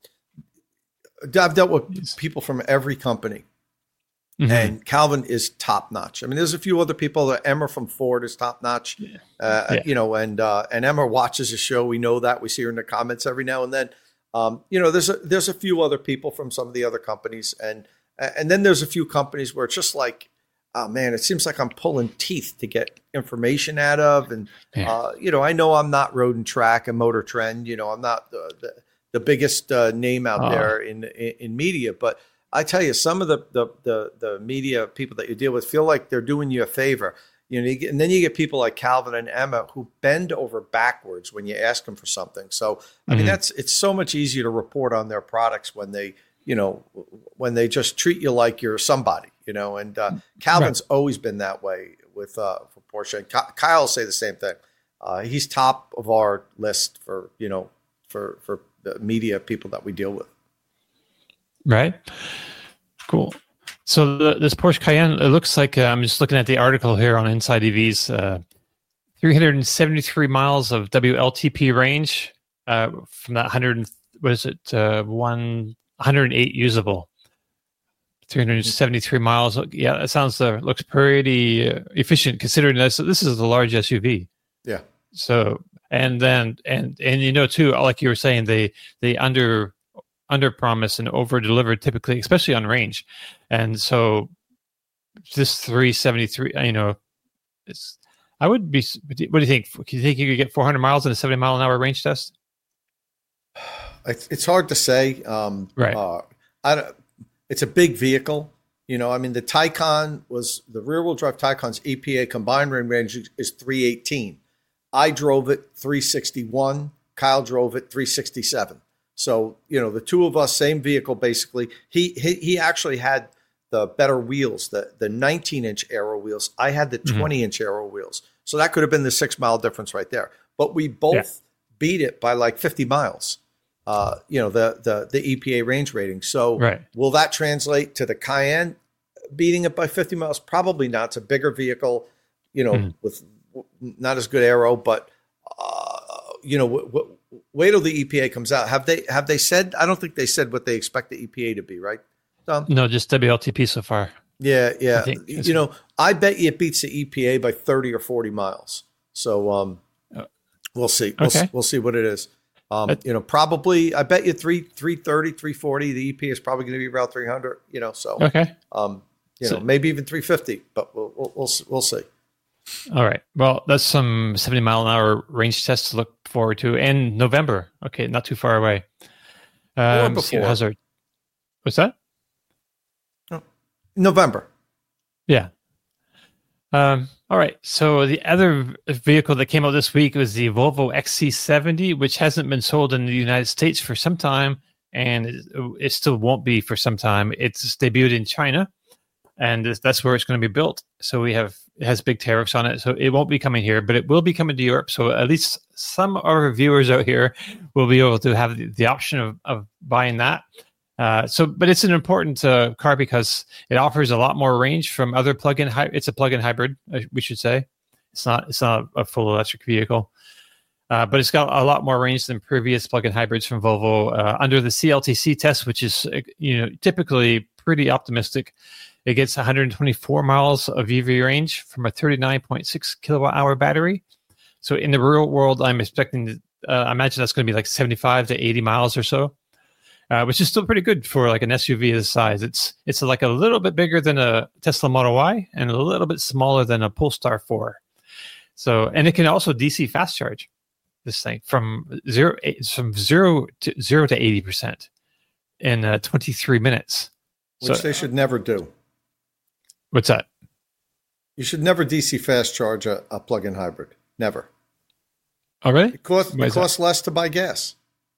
I've dealt with people from every company. Mm-hmm. And Calvin is top notch. I mean, there's a few other people. Emma from Ford is top notch, yeah. Uh, yeah. you know, and uh, and Emma watches the show. We know that. We see her in the comments every now and then. Um, you know, there's a there's a few other people from some of the other companies, and and then there's a few companies where it's just like, oh man, it seems like I'm pulling teeth to get information out of, and yeah. uh, you know, I know I'm not Road and Track and Motor Trend. You know, I'm not the the, the biggest uh, name out oh. there in, in in media, but I tell you, some of the, the the the media people that you deal with feel like they're doing you a favor, you know. You get, and then you get people like Calvin and Emma who bend over backwards when you ask them for something. So I mm-hmm. mean, that's it's so much easier to report on their products when they, you know, when they just treat you like you're somebody, you know. And uh, Calvin's right. always been that way with uh, for Porsche. And Kyle will say the same thing. Uh, he's top of our list for you know for for the media people that we deal with. Right. Cool. So the, this Porsche Cayenne, it looks like uh, I'm just looking at the article here on Inside E Vs. Uh, three hundred seventy-three miles of W L T P range uh, from that one hundred. What is it? Uh, one one hundred eight usable. three hundred seventy-three miles. Yeah, that sounds uh, looks pretty uh, efficient considering this. This is a large S U V. Yeah. So and then and and you know too, like you were saying, they they under. under promise and over deliver typically, especially on range. And so this three seventy-three, you know, it's, I would be, what do you think? Do you think you could get four hundred miles in a seventy mile an hour range test? It's hard to say. Um, right. Uh, I don't, it's a big vehicle. You know, I mean, the Taycan was the rear wheel drive Taycan's E P A combined range is three eighteen. I drove it three sixty-one. Kyle drove it three sixty-seven. So, you know, the two of us, same vehicle, basically. He he, he actually had the better wheels, the the nineteen inch aero wheels. I had the twenty inch aero wheels. So that could have been the six mile difference right there. But we both yeah. beat it by like fifty miles, uh, you know, the, the, the E P A range rating. So right. will that translate to the Cayenne beating it by fifty miles? Probably not. It's a bigger vehicle, you know, mm. with not as good aero, but, uh, you know, w- w- wait till the E P A comes out. Have they have they said? I don't think they said what they expect the E P A to be, right, Tom? No, just W L T P so far. Yeah, yeah. You know, I bet you it beats the E P A by thirty or forty miles. So um, we'll see. We'll, okay. we'll see what it is. Um, you know, probably I bet you three three thirty, three forty. The E P A is probably going to be around three hundred. You know, so okay. Um, you so, know, maybe even three fifty, but we'll we'll we'll, we'll see. All right. Well, that's some seventy mile an hour range tests to look forward to in November. Okay, not too far away. Um, or before. Hazard. What's that? No. November. Yeah. Um, all right. So the other vehicle that came out this week was the Volvo X C seventy, which hasn't been sold in the United States for some time, and it, it still won't be for some time. It's debuted in China, and that's where it's going to be built. So we have it has big tariffs on it, so it won't be coming here, but it will be coming to Europe. So at least some of our viewers out here will be able to have the, the option of, of buying that. Uh, so, but it's an important uh, car because it offers a lot more range from other plug-in. Hy- it's a plug-in hybrid, uh, we should say. It's not. It's not a full electric vehicle, uh, but it's got a lot more range than previous plug-in hybrids from Volvo. Uh, under the C L T C test, which is you know typically pretty optimistic, it gets one hundred twenty-four miles of E V range from a thirty-nine point six kilowatt hour battery. So, in the real world, I'm expecting. To, uh, I imagine that's going to be like seventy-five to eighty miles or so. Uh, which is still pretty good for like an S U V of this size. It's it's like a little bit bigger than a Tesla Model Y and a little bit smaller than a Polestar four. So, and it can also D C fast charge this thing from zero from zero to zero to eighty percent in uh, twenty-three minutes. Which so, they should never do. What's that? You should never D C fast charge a, a plug-in hybrid. Never. Oh, really? It costs it costs less to buy gas.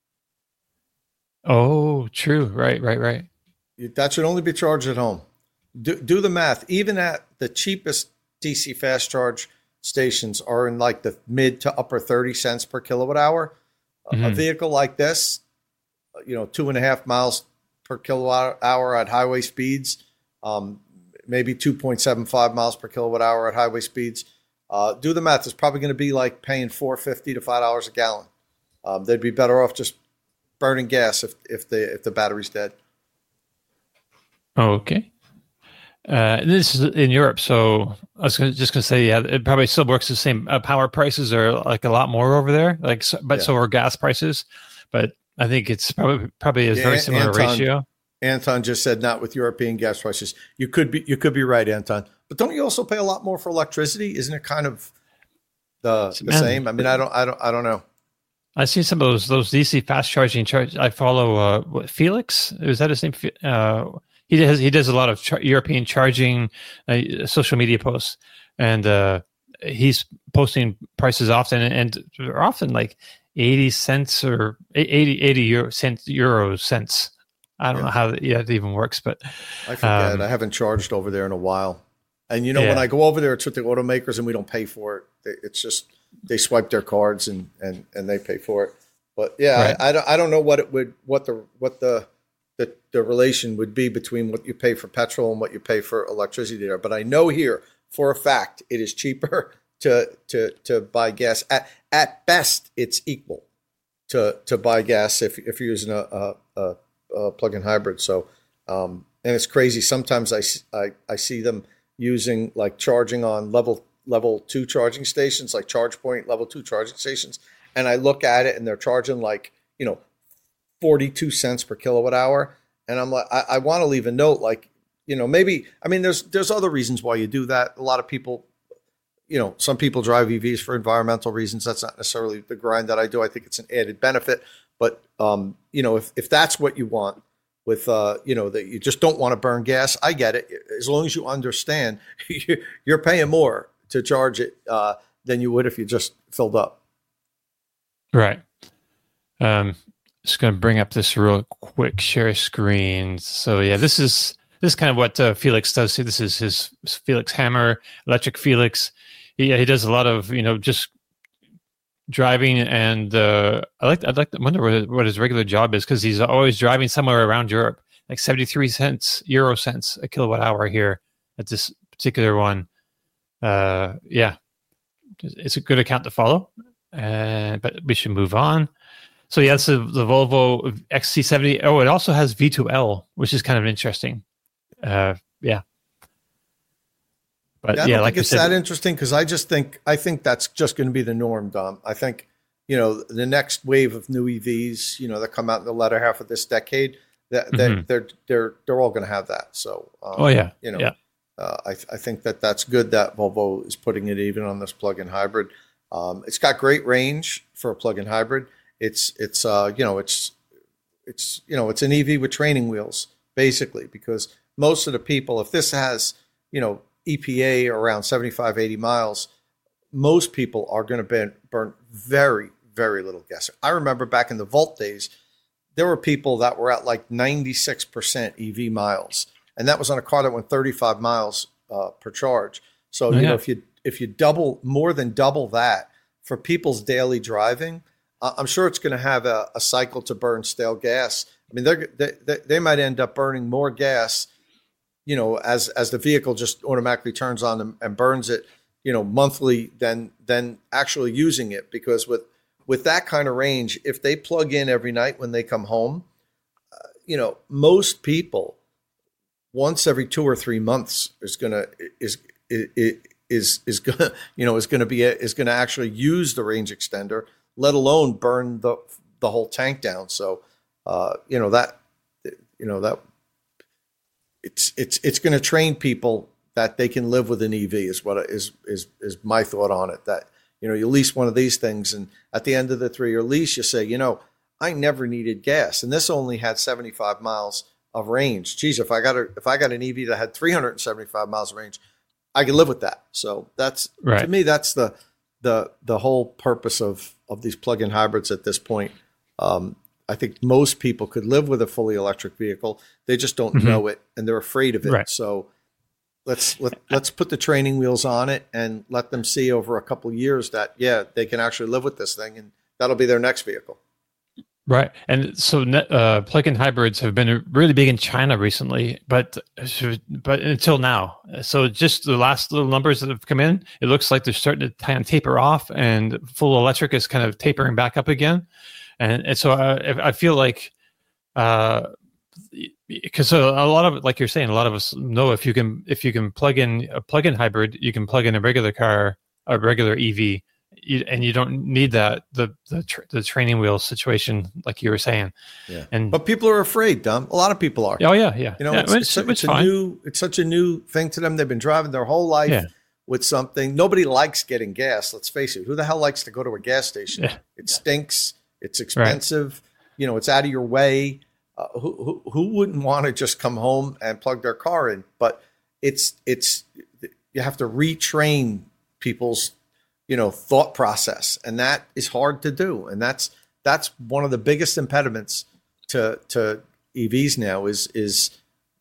Oh, true. Right, right, right. That should only be charged at home. Do, do the math. Even at the cheapest D C fast charge stations are in like the mid to upper thirty cents per kilowatt hour. Mm-hmm. A vehicle like this, you know, two and a half miles per kilowatt hour at highway speeds, um, maybe two point seven five miles per kilowatt hour at highway speeds. Uh, do the math. It's probably going to be like paying four fifty to five dollars a gallon. Um, they'd be better off just burning gas if if the if the battery's dead. Okay. Uh, this is in Europe, so I was gonna, just going to say, yeah, it probably still works the same. Uh, power prices are like a lot more over there, like, so, but yeah. so are gas prices. But I think it's probably probably a yeah, very similar Anton, ratio. Anton just said not with European gas prices. You could be you could be right, Anton. But don't you also pay a lot more for electricity? Isn't it kind of the, the Man, same? I mean, I don't I don't I don't know. I see some of those those D C fast charging charge. I follow uh, what, Felix. Is that his name? Uh, he does he does a lot of char- European charging uh, social media posts, and uh, he's posting prices often, and they're often like eighty cents or eighty, eighty euro cents euro cents. I don't yeah. know how that, yeah, it even works, but I forget. Um, I haven't charged over there in a while. And you know, yeah. when I go over there, it's with the automakers, and we don't pay for it. It's just they swipe their cards and, and, and they pay for it. But yeah, right. I, I don't I don't know what it would what the what the, the the relation would be between what you pay for petrol and what you pay for electricity there. But I know here for a fact it is cheaper to to to buy gas. At at best, it's equal to to buy gas if if you're using a a, a, a plug-in hybrid. So um, and it's crazy. Sometimes I, I I see them using like charging on level level two charging stations, like ChargePoint level two charging stations. And I look at it and they're charging like, you know, forty-two cents per kilowatt hour. And I'm like, I, I want to leave a note like, you know, maybe, I mean, there's, there's other reasons why you do that. A lot of people, you know, some people drive E Vs for environmental reasons. That's not necessarily the grind that I do. I think it's an added benefit, but um, you know, if, if that's what you want with, uh, you know, that you just don't want to burn gas, I get it. As long as you understand you're paying more to charge it uh, than you would if you just filled up. Right. Um, just going to bring up this real quick share screen. So yeah, this is this is kind of what uh, Felix does. This is his Felix Hammer, Electric Felix. He he does a lot of you know just driving, and uh, I like I'd like to wonder what, what his regular job is because he's always driving somewhere around Europe, like seventy-three cents euro cents a kilowatt hour here at this particular one. Uh, yeah, it's a good account to follow. Uh, but we should move on. So yeah, it's the, the Volvo X C seventy. Oh, it also has V two L, which is kind of interesting. Uh, yeah. But yeah, I yeah, don't like think it's said, that interesting because I just think I think that's just going to be the norm, Dom. I think you know the next wave of new E Vs, you know, that come out in the latter half of this decade, that, that mm-hmm. they're they're they're all going to have that. So um, oh yeah, you know, yeah. Uh, I I think that that's good that Volvo is putting it even on this plug-in hybrid. Um, it's got great range for a plug-in hybrid. It's it's uh you know it's it's you know it's an E V with training wheels basically because most of the people, if this has you know E P A around seventy-five, eighty miles, most people are going to burn, burn very very little gas. I remember back in the Volt days, there were people that were at like ninety-six percent E V miles, and that was on a car that went thirty-five miles uh, per charge. So oh, you yeah. know if you if you double more than double that for people's daily driving, I'm sure it's going to have a, a cycle to burn stale gas. I mean, they're, they they might end up burning more gas, you know, as as the vehicle just automatically turns on and, and burns it, you know, monthly than than actually using it. Because with with that kind of range, if they plug in every night when they come home, uh, you know, most people once every two or three months is gonna is is is is gonna you know is gonna be a, is gonna actually use the range extender, let alone burn the the whole tank down. So, uh, you know that, you know that it's it's it's going to train people that they can live with an E V is what is is is my thought on it. That you know you lease one of these things, and at the end of the three year lease, you say, you know, I never needed gas, and this only had seventy-five miles of range. Geez, if I got a if I got an E V that had three hundred seventy-five miles of range, I could live with that. So that's right. To me, that's the the the whole purpose of of these plug-in hybrids at this point. Um, I think most people could live with a fully electric vehicle. They just don't mm-hmm. know it, and they're afraid of it. Right. So let's let, let's put the training wheels on it and let them see over a couple of years that yeah, they can actually live with this thing, and that'll be their next vehicle. Right. And so uh, plug-in hybrids have been really big in China recently, but but until now. So just the last little numbers that have come in, it looks like they're starting to kind of taper off, and full electric is kind of tapering back up again. And, and so I, I feel like, uh, because a lot of, like you're saying, a lot of us know if you can if you can plug in a plug-in hybrid, you can plug in a regular car, a regular E V. You, and you don't need that the the, tra- the training wheel situation like you were saying. Yeah. And but people are afraid, Dom. A lot of people are. Oh yeah, yeah. You know, yeah, it's, it's, it's, it's a fine. new it's such a new thing to them. They've been driving their whole life yeah. with something. Nobody likes getting gas. Let's face it. Who the hell likes to go to a gas station? Yeah. It stinks. It's expensive. Right. You know, it's out of your way. Uh, who, who who wouldn't want to just come home and plug their car in? But it's it's you have to retrain people's you know, thought process. And that is hard to do. And that's, that's one of the biggest impediments to, to E Vs now is, is,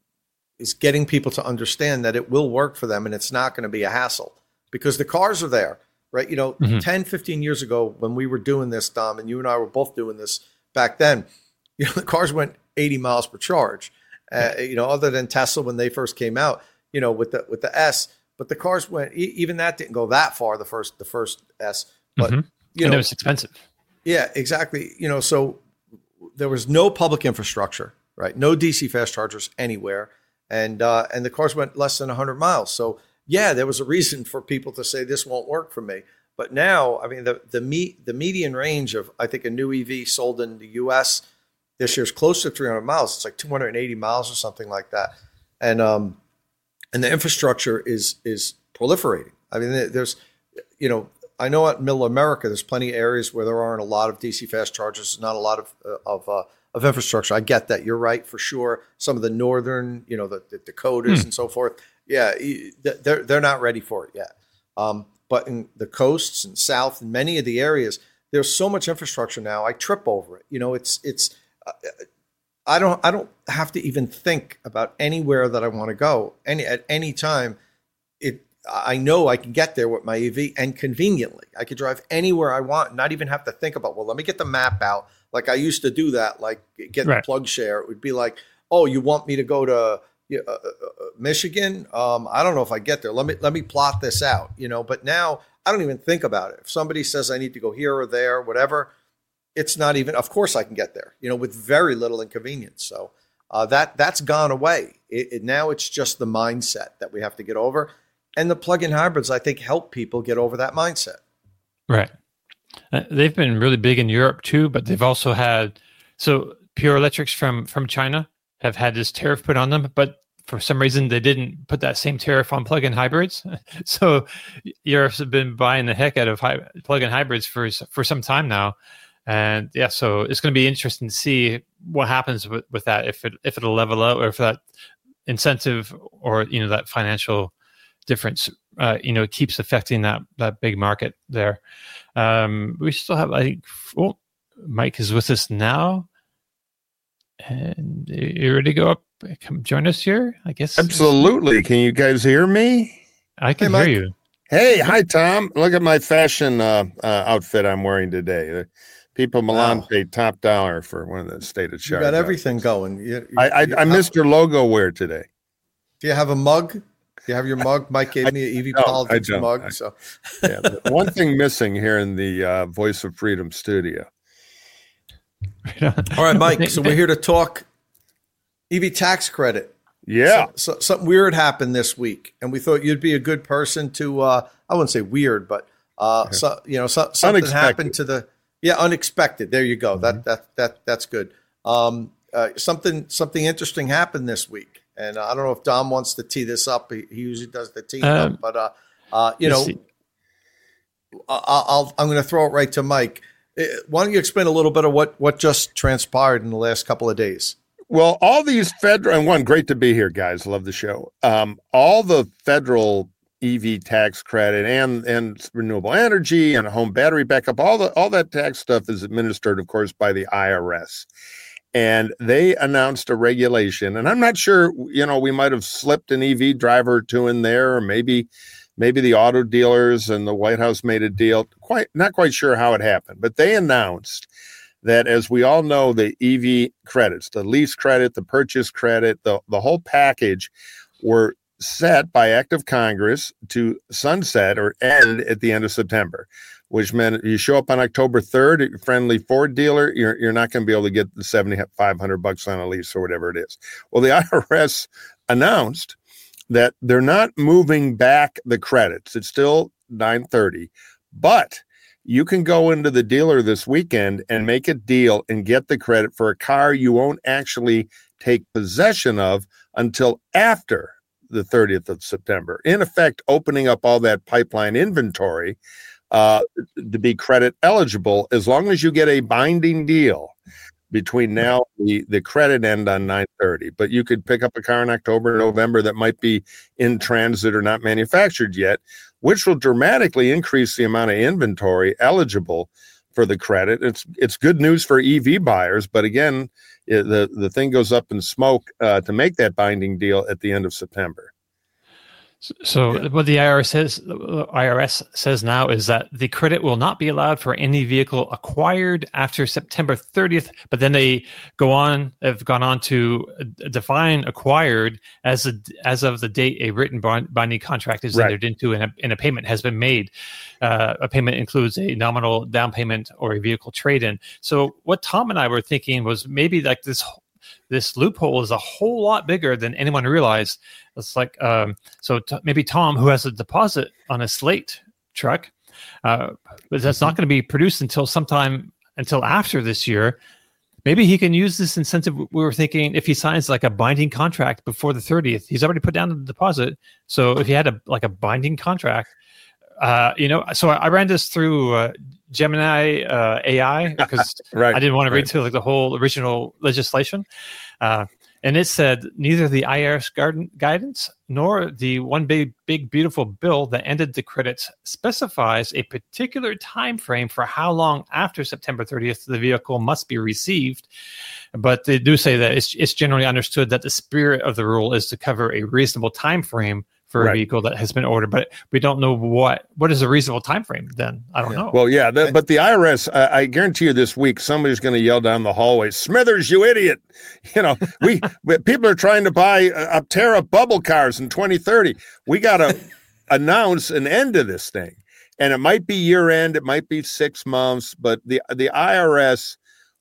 is getting people to understand that it will work for them and it's not going to be a hassle because the cars are there, right? You know, mm-hmm. ten, fifteen years ago when we were doing this, Dom, and you and I were both doing this back then, you know, the cars went eighty miles per charge, uh, you know, other than Tesla when they first came out, you know, with the, with the S. But the cars went, even that didn't go that far, the first the first S. But, mm-hmm. you know. And it was expensive. Yeah, exactly. You know, so there was no public infrastructure, right? No D C fast chargers anywhere. And uh, and the cars went less than one hundred miles. So, yeah, there was a reason for people to say this won't work for me. But now, I mean, the the, me, the median range of, I think, a new E V sold in the U S this year is close to three hundred miles. It's like two hundred eighty miles or something like that. And, um, And the infrastructure is is proliferating. I mean, there's, you know, I know at Middle America, there's plenty of areas where there aren't a lot of D C fast chargers, not a lot of uh, of uh, of infrastructure. I get that. You're right for sure. Some of the northern, you know, the, the Dakotas hmm. and so forth. Yeah, they're they're not ready for it yet. Um, but in the coasts and south and many of the areas, there's so much infrastructure now. I trip over it. You know, it's it's. Uh, I don't I don't have to even think about anywhere that I want to go. Any at any time, it I know I can get there with my E V and conveniently. I could drive anywhere I want, not even have to think about, well, let me get the map out. Like I used to do that, like get right. the plug share. It would be like, oh, you want me to go to uh, uh, Michigan? Um, I don't know if I get there. Let me let me plot this out, you know. But now I don't even think about it. If somebody says I need to go here or there, whatever. It's not even, of course I can get there, you know, with very little inconvenience. So uh, that that's gone away. It, it, now it's just the mindset that we have to get over. And the plug-in hybrids, I think, help people get over that mindset. Right. Uh, they've been really big in Europe too, but they've also had, so Pure Electrics from, from China have had this tariff put on them, but for some reason they didn't put that same tariff on plug-in hybrids. So Europe's been buying the heck out of hy- plug-in hybrids for for some time now. And yeah, so it's going to be interesting to see what happens with, with that, if it if it'll level out or if that incentive or you know that financial difference uh, you know keeps affecting that that big market there. Um, we still have I think oh, Mike is with us now, and you ready to go up? Come join us here, I guess. Absolutely. Can you guys hear me? I can hey, hear you. Hey, hi Tom. Look at my fashion uh, uh, outfit I'm wearing today. People Milan Wow. paid top dollar for one of the state of You charge. got everything going. You, you, I, I, you- I missed your logo wear today. Do you have a mug? Do you have your mug? Mike gave me an E V don't, I Politics don't. mug. I- So Yeah, the one thing missing here in the uh, Voice of Freedom studio. all right, Mike. So we're here to talk E V tax credit. Yeah. So, so, something weird happened this week, and we thought you'd be a good person to. Uh, I wouldn't say weird, but uh, so, you know, so, something Unexpected. happened to the. Yeah, unexpected. There you go. Mm-hmm. That that that that's good. Um, uh, something something interesting happened this week, and I don't know if Dom wants to tee this up. He, he usually does the tee Um, up, but uh, uh, you know, Let's see. I- I'll I'm going to throw it right to Mike. Uh, Why don't you explain a little bit of what what just transpired in the last couple of days? Well, all these federal, and one, great to be here, guys. Love the show. Um, all the federal E V tax credit and and renewable energy and home battery backup, all the all that tax stuff is administered, of course, by the I R S. And they announced a regulation, and I'm not sure, you know, we might have slipped an E V driver or two in there, or maybe maybe the auto dealers and the White House made a deal. Quite not quite sure how it happened, but they announced that, as we all know, the E V credits, the lease credit, the purchase credit, the, the whole package were set by act of Congress to sunset or end at the end of September, which meant you show up on October third at your friendly Ford dealer, you're, you're not going to be able to get the seventy-five hundred bucks on a lease or whatever it is. Well, the I R S announced that they're not moving back the credits. It's still nine thirty, but you can go into the dealer this weekend and make a deal and get the credit for a car you won't actually take possession of until after the thirtieth of September. In effect, opening up all that pipeline inventory uh, to be credit eligible, as long as you get a binding deal between now and the, the credit end on nine thirty. But you could pick up a car in October or November that might be in transit or not manufactured yet, which will dramatically increase the amount of inventory eligible for the credit. It's it's good news for E V buyers, but again, it, the, the thing goes up in smoke uh, to make that binding deal at the end of September. So yeah. What the I R S says, the I R S says now is that the credit will not be allowed for any vehicle acquired after September thirtieth. But then they go on, have gone on to define acquired as a, as of the date a written binding contract is Right. entered into and a, and a payment has been made. Uh, a payment includes a nominal down payment or a vehicle trade-in. So what Tom and I were thinking was maybe like this. This loophole is a whole lot bigger than anyone realized. It's like, um, so t- maybe Tom, who has a deposit on a Slate truck, uh, but that's not going to be produced until sometime until after this year. Maybe he can use this incentive. We were thinking if he signs like a binding contract before the thirtieth, he's already put down the deposit. So if he had a like a binding contract, uh, you know, so I, I ran this through uh, Gemini uh, A I because Right. I didn't want to read right. through like the whole original legislation. Uh, and it said neither the I R S garden guidance nor the one big, big, beautiful bill that ended the credits specifies a particular time frame for how long after September thirtieth the vehicle must be received. But they do say that it's, it's generally understood that the spirit of the rule is to cover a reasonable time frame for Right. a vehicle that has been ordered. But we don't know what what is a reasonable time frame then. I don't Yeah. know. Well, yeah, the, but the I R S, uh, I guarantee you this week, somebody's going to yell down the hallway, Smithers, you idiot. You know, we people are trying to buy uh, Aptera bubble cars in twenty thirty. We got to announce an end to this thing. And it might be year end, it might be six months, but the the I R S,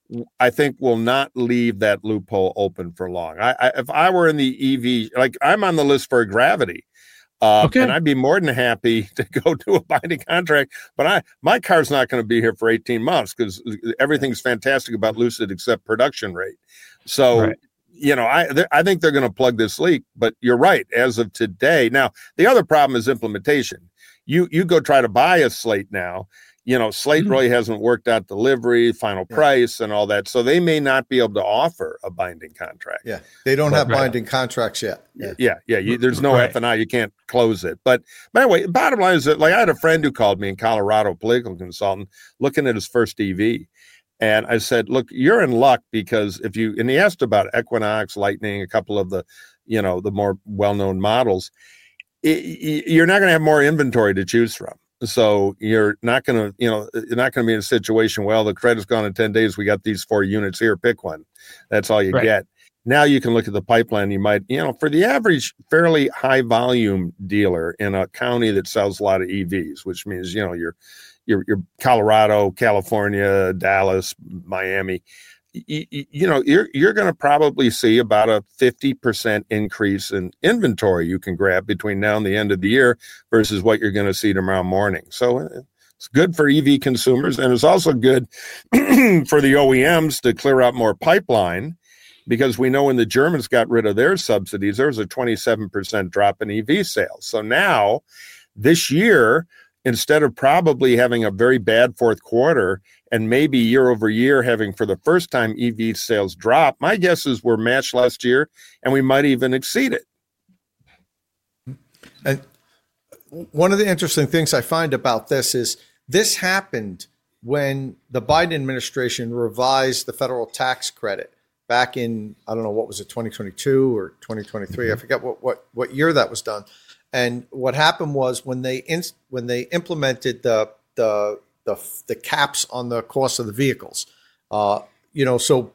I think, will not leave that loophole open for long. I, I if I were in the E V, like I'm on the list for a Gravity. Uh, Okay. And I'd be more than happy to go to a binding contract, but I my car's not going to be here for eighteen months because everything's fantastic about Lucid except production rate. So, Right. you know, I th- I think they're going to plug this leak. But you're right. As of today, now the other problem is implementation. You you go try to buy a Slate now. You know, Slate Mhm. really hasn't worked out delivery, final Yeah. price, and all that. So they may not be able to offer a binding contract. Yeah, they don't But- have Right. binding contracts yet. Yeah. Yeah, yeah. You, there's no Right. F and I. You can't close it. But, but anyway, bottom line is that, like, I had a friend who called me in Colorado, political consultant, looking at his first E V, and I said, "Look, you're in luck because if you," and he asked about Equinox, Lightning, a couple of the, you know, the more well-known models. It, you're not going to have more inventory to choose from. So you're not going to, you know, you're not going to be in a situation, well, the credit's gone in ten days. We got these four units here, pick one. That's all you right. get. Now you can look at the pipeline. You might, you know, for the average fairly high volume dealer in a county that sells a lot of E Vs, which means, you know, you're, you're, you're Colorado, California, Dallas, Miami, you, you know, you're, you're going to probably see about a fifty percent increase in inventory you can grab between now and the end of the year versus what you're going to see tomorrow morning. So it's good for E V consumers. And it's also good for the O E Ms to clear out more pipeline, because we know when the Germans got rid of their subsidies, there was a twenty-seven percent drop in E V sales. So now this year, instead of probably having a very bad fourth quarter and maybe year over year having for the first time E V sales drop, my guess is we're matched last year and we might even exceed it. And one of the interesting things I find about this is this happened when the Biden administration revised the federal tax credit back in, I don't know, what was it, twenty twenty-two or twenty twenty-three? Mm-hmm. I forget what, what, what year that was done. And what happened was when they in, when they implemented the, the the the caps on the cost of the vehicles, uh, you know, so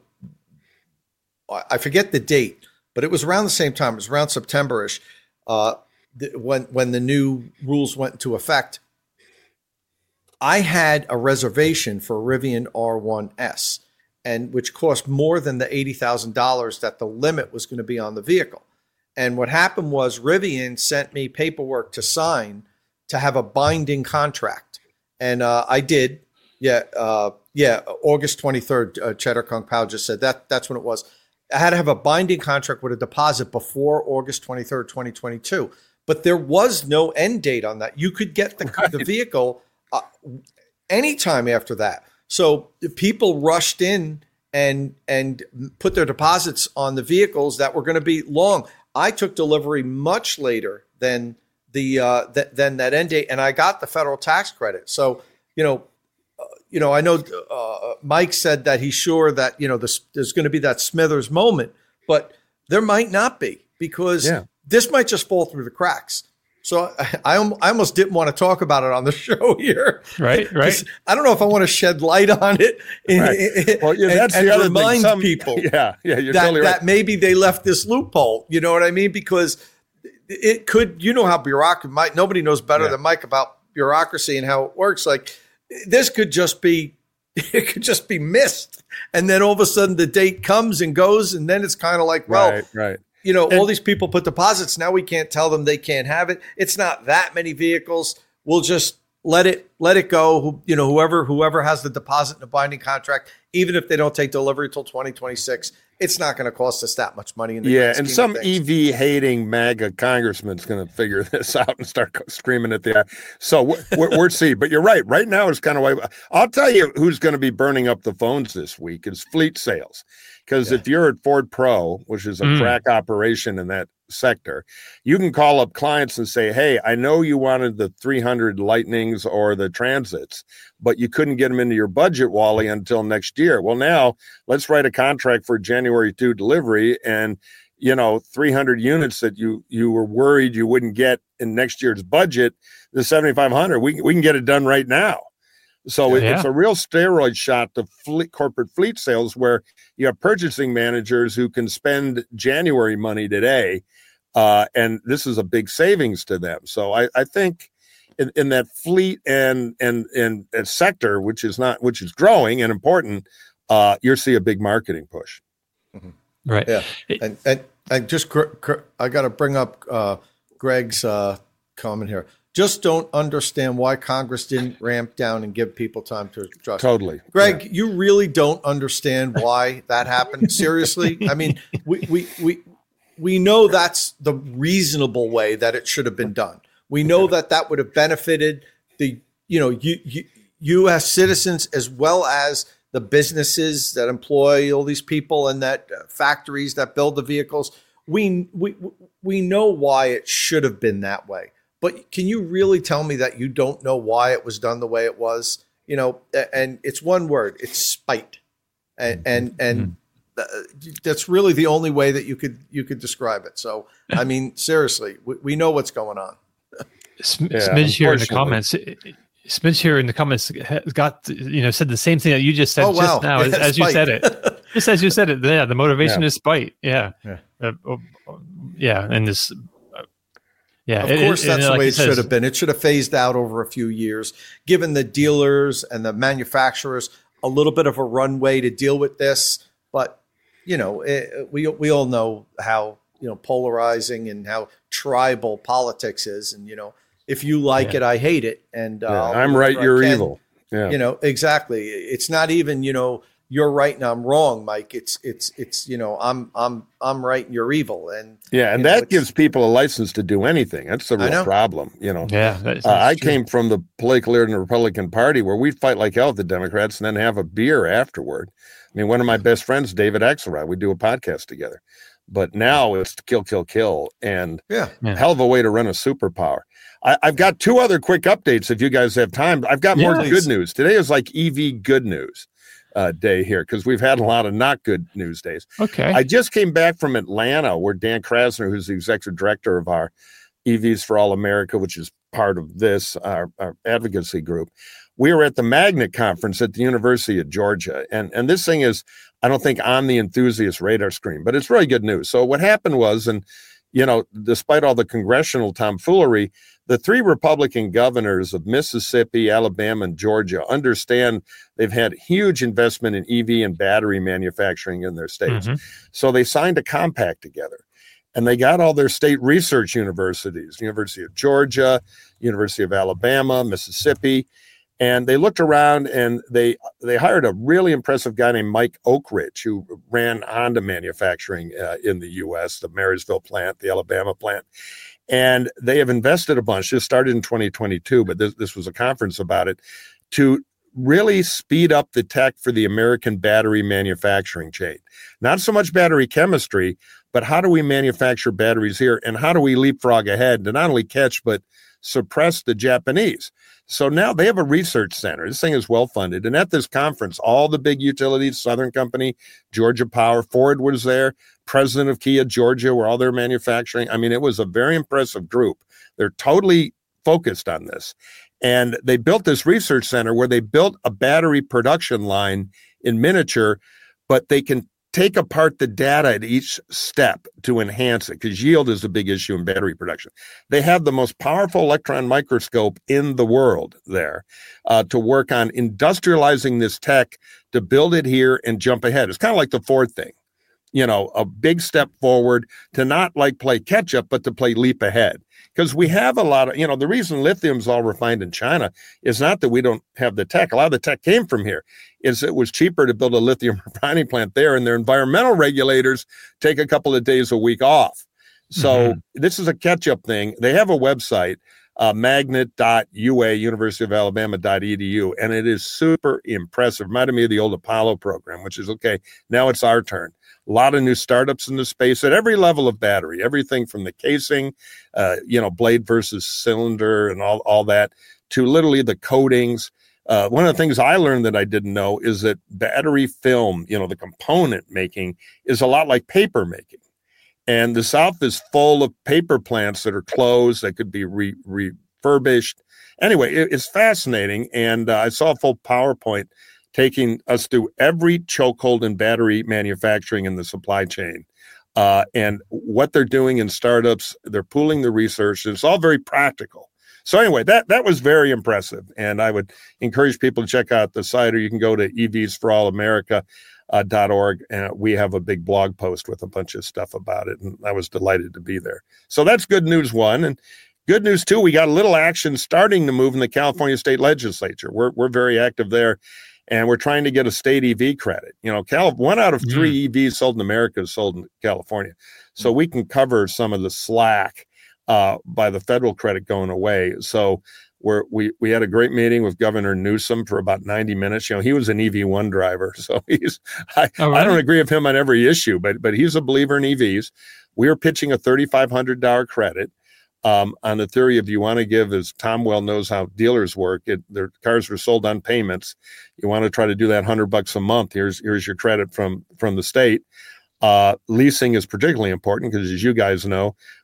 I forget the date, but it was around the same time. It was around September-ish uh, th- when when the new rules went into effect. I had a reservation for a Rivian R one S, and which cost more than the eighty thousand dollars that the limit was going to be on the vehicle. And what happened was Rivian sent me paperwork to sign to have a binding contract. And uh, I did. Yeah. Uh, yeah. August twenty-third, uh, Cheddar Kung Pao just said that that's when it was. I had to have a binding contract with a deposit before August twenty-third, twenty twenty-two. But there was no end date on that. You could get the, right. the vehicle uh, anytime after that. So people rushed in and and put their deposits on the vehicles that were going to be long. I took delivery much later than the uh, th- than that end date, and I got the federal tax credit. So you know, uh, you know, I know uh, Mike said that he's sure that you know this, there's going to be that Smithers moment, but there might not be, because yeah. this might just fall through the cracks. So I, I I almost didn't want to talk about it on the show here. Right, right. I don't know if I want to shed light on it. Right. Well, yeah, that's and, the and other remind thing. Some, people yeah, yeah, you're that, totally right. that maybe they left this loophole. You know what I mean? Because it could, you know how bureaucracy, Mike, nobody knows better yeah. than Mike about bureaucracy and how it works. Like this could just be, it could just be missed. And then all of a sudden the date comes and goes. And then it's kind of like, well, right, right. you know, and, all these people put deposits. Now we can't tell them they can't have it. It's not that many vehicles. We'll just let it, let it go. You know, whoever, whoever has the deposit in a binding contract, even if they don't take delivery till twenty twenty-six, it's not going to cost us that much money. In the yeah, and some E V hating MAGA congressman's going to figure this out and start screaming at the eye. So we're, we're, we're see. But you're right. Right now is kind of why. I'll tell you who's going to be burning up the phones this week is fleet sales. Because yeah. if you're at Ford Pro, which is a mm. crack operation in that sector, you can call up clients and say, hey, I know you wanted the three hundred Lightnings or the Transits, but you couldn't get them into your budget, Wally, until next year. Well, now let's write a contract for January second delivery, and you know, three hundred units that you you were worried you wouldn't get in next year's budget, the seventy-five hundred, we, we can get it done right now. So yeah. it's a real steroid shot to fleet, corporate fleet sales, where you have purchasing managers who can spend January money today, uh, and this is a big savings to them. So I, I think in, in that fleet and and and, and sector, which is not which is growing and important, uh, you'll see a big marketing push. Mm-hmm. Right. Yeah. And and and just I got to bring up uh, Greg's uh, comment here. Just don't understand why Congress didn't ramp down and give people time to adjust. Totally. Greg, yeah. you really don't understand why that happened? Seriously? I mean, we, we, we, we know that's the reasonable way that it should have been done. We know that that would have benefited the, you know, you, you, U S citizens as well as the businesses that employ all these people and that uh, factories that build the vehicles. We, we, we know why it should have been that way. But can you really tell me that you don't know why it was done the way it was? You know, and it's one word, it's spite. And and, and that's really the only way that you could you could describe it. So, I mean, seriously, we, we know what's going on. Sm- Yeah, Smidge here in the unfortunately. comments. Smidge here in the comments has got you know said the same thing that you just said Oh, wow. just now as, Yeah, as you spite. said it. Just as you said it. Yeah, the motivation Yeah. is spite. Yeah, Yeah. Uh, oh, oh, yeah, and this. Uh, yeah, Of it- course, it- that's and the like way it it should says- have been. It should have phased out over a few years, given the dealers and the manufacturers a little bit of a runway to deal with this. But, you know, it, we we all know how, you know, polarizing and how tribal politics is. And, you know, if you like Yeah. it, I hate it. And uh, Yeah, I'll do I'm right, whatever I you're can. evil. Yeah. You know, exactly. It's not even, you know, you're right and I'm wrong, Mike. It's it's it's you know, I'm I'm I'm right and you're evil. And Yeah, and you know, that it's- gives people a license to do anything. That's the I real know. problem, you know. Yeah, that's, Uh, I that's true. came from the political era in the Republican Party where we'd fight like hell with the Democrats and then have a beer afterward. I mean, one of my best friends, David Axelrod, we do a podcast together. But now it's kill, kill, kill, and yeah. Yeah. hell of a way to run a superpower. I, I've got two other quick updates if you guys have time. I've got more Yeah. good news. Today is like E V good news uh, day here because we've had a lot of not good news days. Okay. I just came back from Atlanta where Dan Krasner, who's the executive director of our E Vs for All America, which is part of this, our, our advocacy group, we were at the Magnet Conference at the University of Georgia. And, and this thing is, I don't think, on the enthusiast radar screen, but it's really good news. So what happened was, and, you know, despite all the congressional tomfoolery, the three Republican governors of Mississippi, Alabama, and Georgia understand they've had huge investment in E V and battery manufacturing in their states. Mhm. So they signed a compact together. And they got all their state research universities, University of Georgia, University of Alabama, Mississippi. And they looked around and they they hired a really impressive guy named Mike Oakridge, who ran Honda manufacturing uh, in the U S, the Marysville plant, the Alabama plant. And they have invested a bunch. This started in twenty twenty-two, but this, this was a conference about it, to really speed up the tech for the American battery manufacturing chain. Not so much battery chemistry, but how do we manufacture batteries here and how do we leapfrog ahead to not only catch, but suppress the Japanese? So now they have a research center. This thing is well funded. And at this conference, all the big utilities, Southern Company, Georgia Power, Ford was there, president of Kia Georgia, where all their manufacturing. I mean, it was a very impressive group. They're totally focused on this. And they built this research center where they built a battery production line in miniature, but they can take apart the data at each step to enhance it, because yield is a big issue in battery production. They have the most powerful electron microscope in the world there uh, to work on industrializing this tech to build it here and jump ahead. It's kind of like the Ford thing, you know, a big step forward to not like play catch up, but to play leap ahead. Because we have a lot of, you know, the reason lithium's all refined in China is not that we don't have the tech. A lot of the tech came from here. Is it was cheaper to build a lithium refining plant there, and their environmental regulators take a couple of days a week off. So Mhm. this is a catch-up thing. They have a website, uh, magnet dot U A, University of Alabama dot E D U, and it is super impressive. Reminded me of the old Apollo program, which is, okay, now it's our turn. A lot of new startups in the space at every level of battery, everything from the casing, uh, you know, blade versus cylinder and all, all that, to literally the coatings. Uh, one of the things I learned that I didn't know is that battery film, you know, the component making is a lot like paper making. And the South is full of paper plants that are closed, that could be re- refurbished. Anyway, it, it's fascinating. And uh, I saw a full PowerPoint taking us through every chokehold in battery manufacturing in the supply chain. Uh, and what they're doing in startups, they're pooling the research. It's all very practical. So anyway, that that was very impressive. And I would encourage people to check out the site, or you can go to E Vs for All America dot org. And we have a big blog post with a bunch of stuff about it. And I was delighted to be there. So that's good news one. And good news two, we got a little action starting to move in the California state legislature. We're we're very active there. And we're trying to get a state E V credit. You know, Cal- one out of three mm. E Vs sold in America is sold in California. So we can cover some of the slack uh, by the federal credit going away. So we're, we we had a great meeting with Governor Newsom for about ninety minutes. You know, he was an E V one driver. So he's I, oh, really? I don't agree with him on every issue, but but he's a believer in E Vs. We are pitching a thirty-five hundred dollars credit. Um, on the theory of you want to give, as Tom well knows how dealers work, it, their cars were sold on payments. You want to try to do that hundred bucks a month. Here's here's your credit from from the state. Uh, leasing is particularly important because, as you guys know,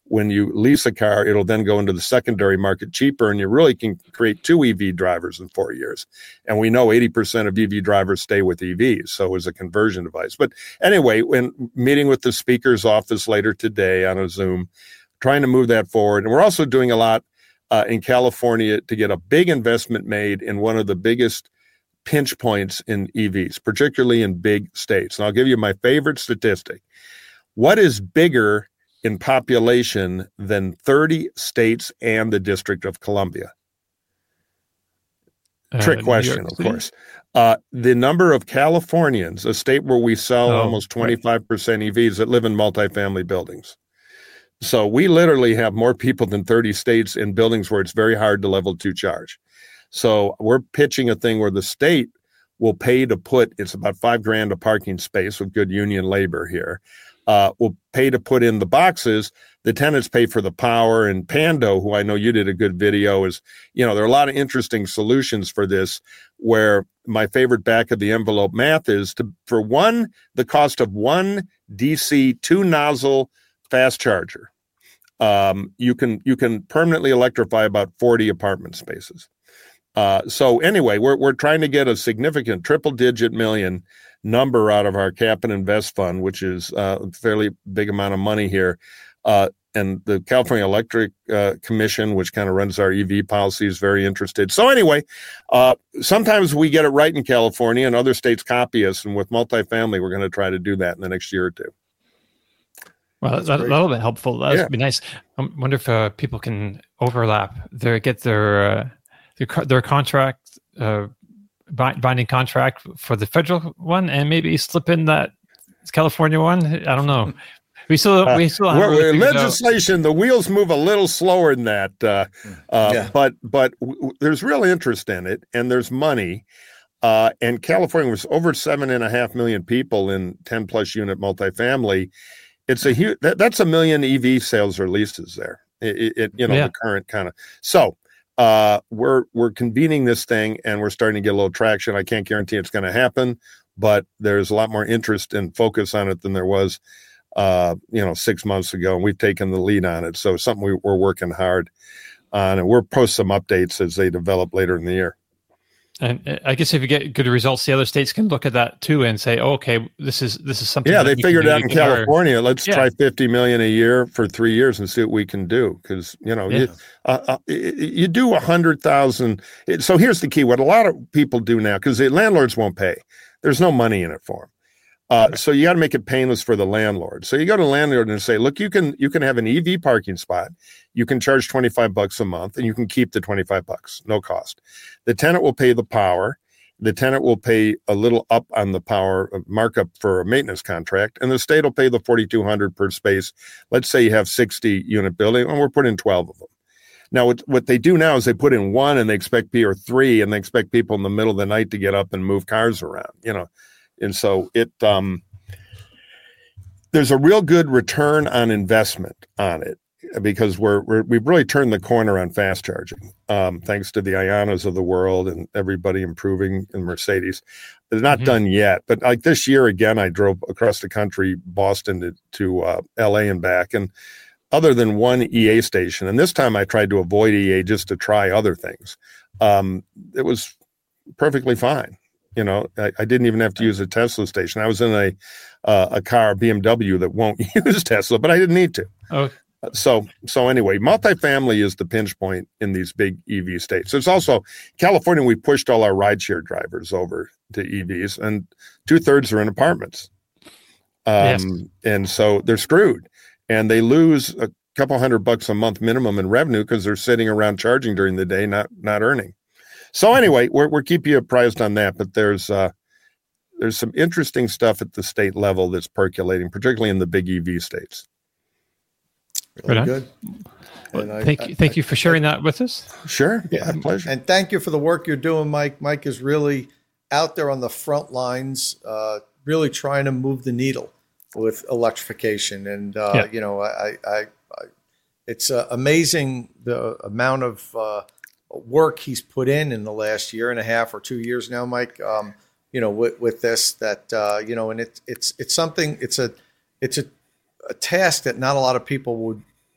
when you lease a car, it'll then go into the secondary market cheaper, and you really can create two E V drivers in four years. And we know eighty percent of E V drivers stay with E Vs, so it's a conversion device. But anyway, when meeting with the speaker's office later today on a Zoom, trying to move that forward. And we're also doing a lot uh, in California to get a big investment made in one of the biggest pinch points in E Vs, particularly in big states. And I'll give you my favorite statistic. What is bigger in population than thirty states and the District of Columbia? Uh, Trick question, of course. Uh, the number of Californians, a state where we sell oh, almost twenty-five percent right. E Vs that live in multifamily buildings. So we literally have more people than thirty states in buildings where it's very hard to level two charge. So we're pitching a thing where the state will pay to put, it's about five grand a parking space with good union labor here. Uh, will pay to put in the boxes. The tenants pay for the power. And Pando, who I know you did a good video, is, you know, there are a lot of interesting solutions for this, where my favorite back of the envelope math is to, for one, the cost of one D C two nozzle fast charger, um, you can, you can permanently electrify about forty apartment spaces. Uh, so anyway, we're, we're trying to get a significant triple digit million number out of our cap and invest fund, which is uh, a fairly big amount of money here. Uh, and the California Electric uh, Commission, which kind of runs our E V policy, is very interested. So anyway, uh, sometimes we get it right in California and other states copy us. And with multifamily, we're going to try to do that in the next year or two. Well, that, that'll be helpful. That'll yeah. be nice. I wonder if uh, people can overlap, their, get their, uh, their, their contract, uh, binding contract for the federal one, and maybe slip in that California one. I don't know. We still we still have uh, legislation. The wheels move a little slower than that, uh, uh, yeah. but but w- there's real interest in it, and there's money. Uh, and California was over seven and a half million people in ten plus unit multifamily. It's a huge. That, that's a million E V sales or leases there. It, it you know yeah. the current kind of so. Uh, we're we're convening this thing, and we're starting to get a little traction. I can't guarantee it's going to happen, but there's a lot more interest and focus on it than there was, uh, you know, six months ago. And we've taken the lead on it, so it's something we, we're working hard on, and we'll post some updates as they develop later in the year. And I guess if you get good results, the other states can look at that too and say, oh, "Okay, this is this is something." Yeah, they figured out in California. Let's yeah. try fifty million a year for three years and see what we can do. Because you know, yeah. you, uh, uh, you do a hundred thousand. So here's the key: what a lot of people do now, because the landlords won't pay. There's no money in it for them. Uh, so you got to make it painless for the landlord. So you go to the landlord and say, look, you can you can have an E V parking spot. You can charge twenty-five bucks a month, and you can keep the twenty-five bucks, no cost. The tenant will pay the power. The tenant will pay a little up on the power markup for a maintenance contract, and the state will pay the forty-two hundred per space. Let's say you have sixty unit building, and we're putting twelve of them. Now, what, what they do now is they put in one, and they expect P or three, and they expect people in the middle of the night to get up and move cars around, you know. And so it um, there's a real good return on investment on it, because we're, we're we've really turned the corner on fast charging, um, thanks to the Ianas of the world and everybody improving in Mercedes. It's not mm-hmm. done yet, but like this year again, I drove across the country, Boston to, to uh, L A and back, and other than one E A station, and this time I tried to avoid E A just to try other things. Um, it was perfectly fine. You know, I, I didn't even have to use a Tesla station. I was in a uh, a car, B M W, that won't use Tesla, but I didn't need to. Oh. So, so anyway, multifamily is the pinch point in these big E V states. There's also California. We pushed all our rideshare drivers over to E Vs, and two thirds are in apartments. Um, yes. And so they're screwed, and they lose a couple hundred bucks a month minimum in revenue because they're sitting around charging during the day, not not earning. So anyway, we're we're keeping you apprised on that, but there's uh, there's some interesting stuff at the state level that's percolating, particularly in the big E V states. Really right good. Well, I, thank you, thank I, you for sharing I, that with us. Sure, yeah, my pleasure. And thank you for the work you're doing, Mike. Mike is really out there on the front lines, uh, really trying to move the needle with electrification. And uh, yeah. you know, I, I, I it's uh, amazing the amount of uh, work he's put in in the last year and a half or two years now, Mike. Um, you know, with, with this, that uh, you know, and it's it's it's something. It's a it's a, a task that not a lot of people would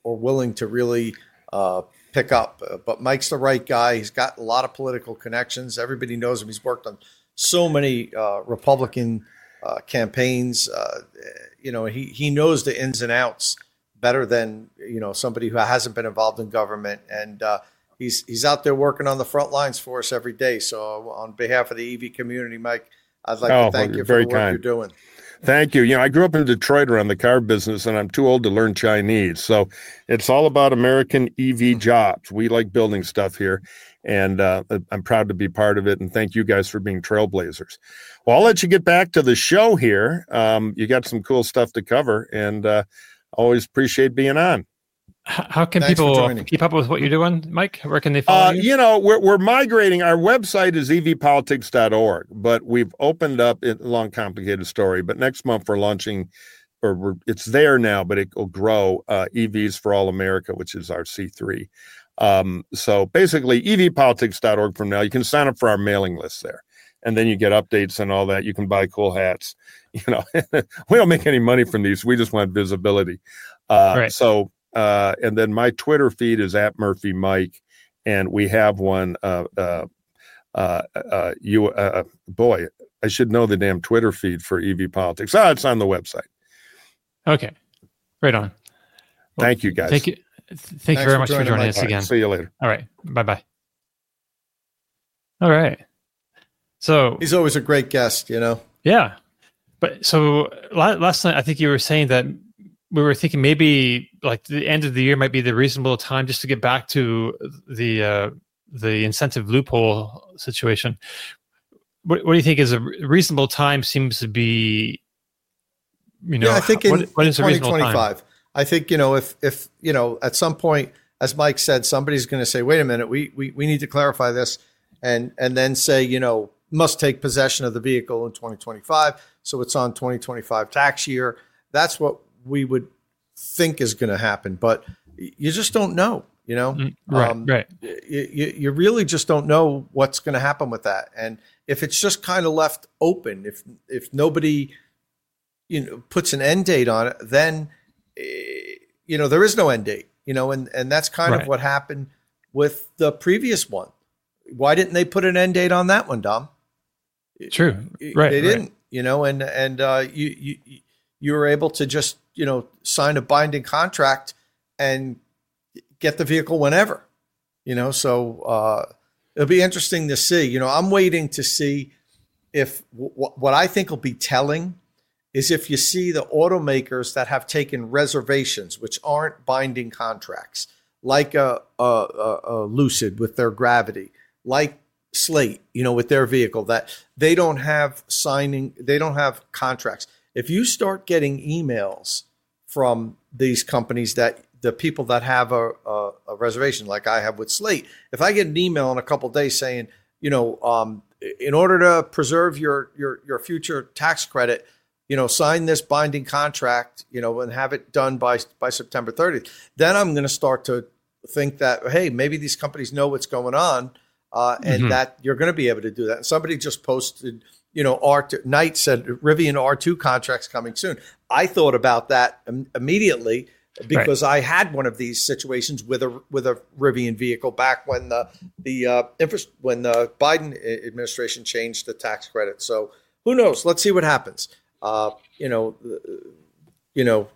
or willing to really uh, pick up. Uh, but Mike's the right guy. He's got a lot of political connections. Everybody knows him. He's worked on so many uh, Republican uh, campaigns. Uh, you know, he he knows the ins and outs better than, you know, somebody who hasn't been involved in government. And uh, he's he's out there working on the front lines for us every day. So on behalf of the E V community, Mike, I'd like oh, to thank you for very the work kind. you're doing. Thank you. You know, I grew up in Detroit around the car business, and I'm too old to learn Chinese. So it's all about American E V jobs. We like building stuff here, and uh, I'm proud to be part of it. And thank you guys for being trailblazers. Well, I'll let you get back to the show here. Um, you got some cool stuff to cover, and uh, always appreciate being on. How can Thanks for people joining. keep up with what you're doing, Mike? Where can they follow Uh, you? you know, we're we're migrating. Our website is e v politics dot org, but we've opened up a long, complicated story. But next month we're launching, or we're, it's there now, but it will grow. Uh, E Vs for All America, which is our C three. Um, so basically, e v politics dot org from now. You can sign up for our mailing list there, and then you get updates and all that. You can buy cool hats. You know, we don't make any money from these. We just want visibility. Uh, Right. So. Uh, and then my Twitter feed is at Murphy Mike, and we have one. Uh, uh, uh, uh, you, uh, boy, I should know the damn Twitter feed for E V Politics. Ah, it's on the website. Okay, right on. Well, Thank you, guys. Thank you. Thank Thanks you very for much for joining, joining Mike. us All right, again. see you later. All right. Bye bye. All right. So He's always a great guest, you know. yeah, but so la- last night I think you were saying that we were thinking maybe like the end of the year might be the reasonable time just to get back to the uh, the incentive loophole situation. What, what do you think is a reasonable time? Seems to be, you know, yeah, I think in, what, what is a twenty reasonable time? twenty-five. I think, you know, if if you know, at some point, as Mike said, somebody's going to say, "Wait a minute, we we we need to clarify this," and and then say, you know, must take possession of the vehicle in twenty twenty-five, so it's on twenty twenty-five tax year. That's what we would think is going to happen, but you just don't know, you know, Mm, right, um, right. You, you, you really just don't know what's going to happen with that. And if it's just kind of left open, if, if nobody, you know, puts an end date on it, then, eh, you know, there is no end date, you know, and, and that's kind Right. of what happened with the previous one. Why didn't they put an end date on that one, Dom? True. Right. They right. didn't, you know, and, and, uh, you, you, you were able to just, you know, sign a binding contract and get the vehicle whenever, you know, so, uh, it'll be interesting to see, you know, I'm waiting to see if w- what I think will be telling is if you see the automakers that have taken reservations, which aren't binding contracts, like a, a, a, a Lucid with their Gravity, like Slate, you know, with their vehicle, that they don't have signing, they don't have contracts. If you start getting emails from these companies, that the people that have a, a, a reservation, like I have with Slate, if I get an email in a couple of days saying, you know, um, in order to preserve your, your, your future tax credit, you know, sign this binding contract, you know, and have it done by, by September thirtieth, then I'm going to start to think that, hey, maybe these companies know what's going on, uh, and Mhm. that you're going to be able to do that. And somebody just posted, you know, R two, Knight said Rivian R two contracts coming soon. I thought about that im- immediately because I had one of these situations with a with a Rivian vehicle back when the the uh, infra- when the Biden administration changed the tax credit. So who knows? Let's see what happens. Uh, you know, you know,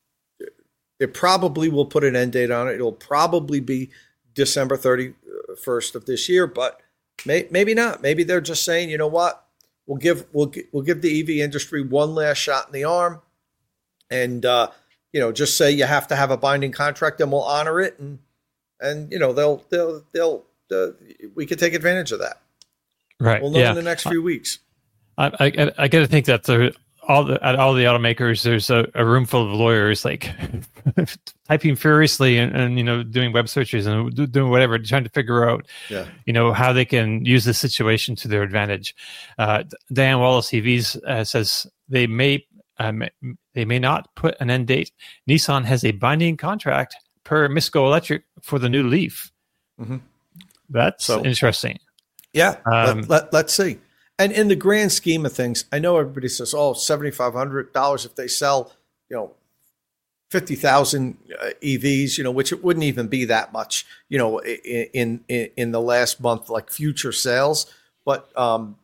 it probably will put an end date on it. It'll probably be December thirty-first of this year, but may, maybe not. Maybe they're just saying, you know what? We'll give we'll we'll give the E V industry one last shot in the arm, and uh, you know, just say you have to have a binding contract, and we'll honor it, and and you know they'll they'll they'll uh, we could take advantage of that. Right. We'll know yeah. in the next few weeks. I, I, I got to think that the, all the, at all the automakers, there's a, a room full of lawyers like typing furiously and, and, you know, doing web searches and do, doing whatever, trying to figure out, Yeah. you know, how they can use the situation to their advantage. Uh, Diane Wallace E Vs uh, says they may, um, they may not put an end date. Nissan has a binding contract per Misco Electric for the new Leaf. Mm-hmm. That's So- interesting. Yeah, Um, let, let, let's see. And in the grand scheme of things, I know everybody says, oh, seven thousand five hundred dollars if they sell, you know, fifty thousand uh, E Vs, you know, which it wouldn't even be that much, you know, in in in the last month, like future sales. But um,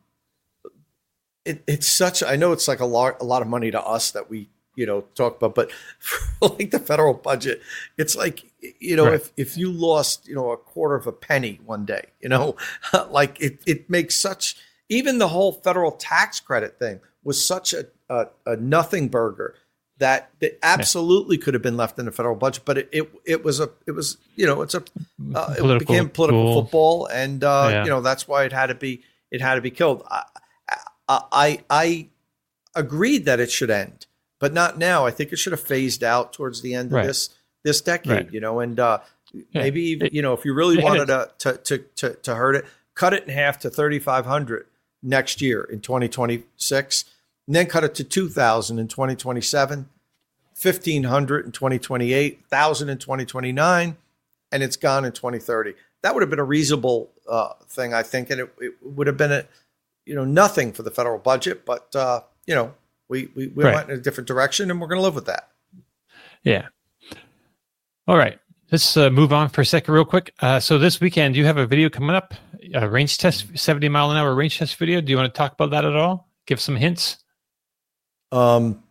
it, it's such, I know it's like a lot, a lot of money to us that we, you know, talk about, but for like the federal budget, it's like, you know, right. if, if you lost, you know, a quarter of a penny one day, you know, like it, it makes such, even the whole federal tax credit thing was such a, a, a nothing burger that that absolutely could have been left in the federal budget, but it, it, it was a, it was, you know, it's a, uh, it became political cool. football. And, uh, yeah. you know, that's why it had to be, it had to be killed. I, I, I agreed that it should end, but not now. I think it should have phased out towards the end of right. this, this decade, right. you know, and, uh, yeah. maybe, it, you know, if you really wanted to, to, to, to, to hurt it, cut it in half to thirty-five hundred next year in twenty twenty-six, and then cut it to two thousand in twenty twenty-seven, fifteen hundred in twenty twenty-eight, one thousand in twenty twenty-nine, and it's gone in twenty thirty. That would have been a reasonable uh, thing, I think, and it, it would have been a, you know, nothing for the federal budget, but uh, you know, we we, we right. went in a different direction, and we're going to live with that. Yeah. All right. Let's uh, move on for a second, real quick. Uh, so this weekend, you have a video coming up, a range test, seventy mile an hour range test video. Do you want to talk about that at all? Give some hints. Um.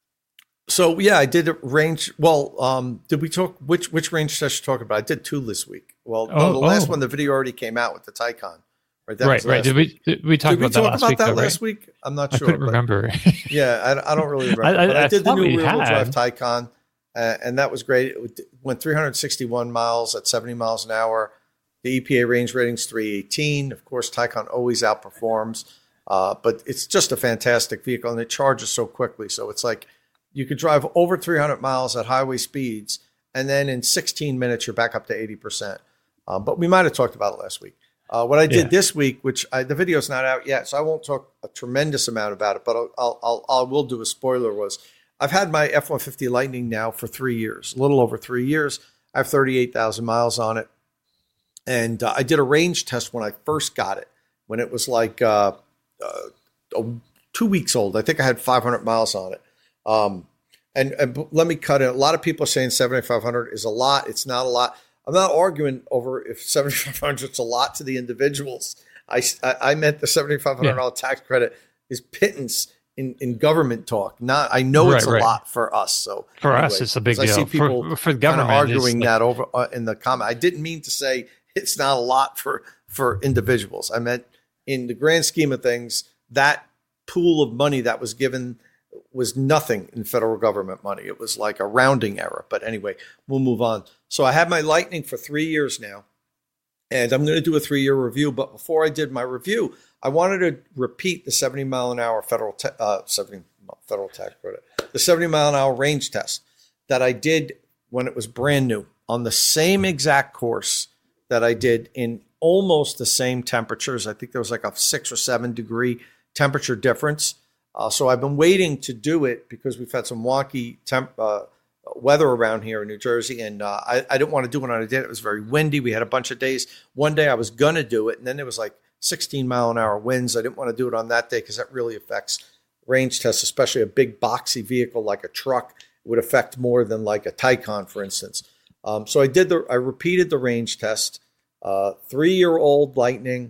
So yeah, I did a range. Well, um, did we talk which which range test you talking about? I did two this week. Well, oh, no, the last oh. one, the video already came out with the Taycan. Right, that right. right. Did we did we talk did about we talk that last about week? That though, last right? week? I'm not I sure. I couldn't remember. yeah, I, I don't really remember. I, I, but I, I did the new rear wheel had. drive Taycan, uh, and that was great. It went three hundred sixty-one miles at seventy miles an hour. The E P A range rating's three eighteen. Of course, Taycan always outperforms, uh, but it's just a fantastic vehicle, and it charges so quickly. So it's like you could drive over three hundred miles at highway speeds, and then in sixteen minutes, you're back up to eighty percent. Um, but we might have talked about it last week. Uh, what I did yeah. this week, which I, the video's not out yet, so I won't talk a tremendous amount about it, but I'll, I'll, I'll, I will do a spoiler, was I've had my F one fifty Lightning now for three years, a little over three years. I have thirty-eight thousand miles on it. And uh, I did a range test when I first got it, when it was like uh, uh, two weeks old. I think I had five hundred miles on it. Um, and, and let me cut it. A lot of people are saying seventy-five hundred is a lot. It's not a lot. I'm not arguing over if seventy-five hundred is a lot to the individuals. I, I, I meant the seventy-five hundred dollars yeah. tax credit is pittance in, in government talk. Not, I know right, it's a right. lot for us. So for anyway, us, it's a big deal. I see people for, for government arguing like, that over uh, in the comment. I didn't mean to say it's not a lot for, for individuals. I meant in the grand scheme of things, that pool of money that was given was nothing in federal government money. It was like a rounding error. But anyway, we'll move on. So I had my Lightning for three years now, and I'm going to do a three-year review. But before I did my review, I wanted to repeat the seventy mile an hour federal te- uh, seventy federal tax credit, the seventy mile an hour range test that I did when it was brand new on the same exact course that I did in almost the same temperatures. I think there was like a six or seven degree temperature difference. Uh, so I've been waiting to do it because we've had some wonky temp, uh, weather around here in New Jersey. And uh, I, I didn't want to do it on a day. It was very windy. We had a bunch of days. One day I was going to do it, and then there was like sixteen mile an hour winds. I didn't want to do it on that day because that really affects range tests, especially a big boxy vehicle like a truck. It would affect more than like a Taycan, for instance. Um, so I did the, I repeated the range test, uh, three-year-old Lightning,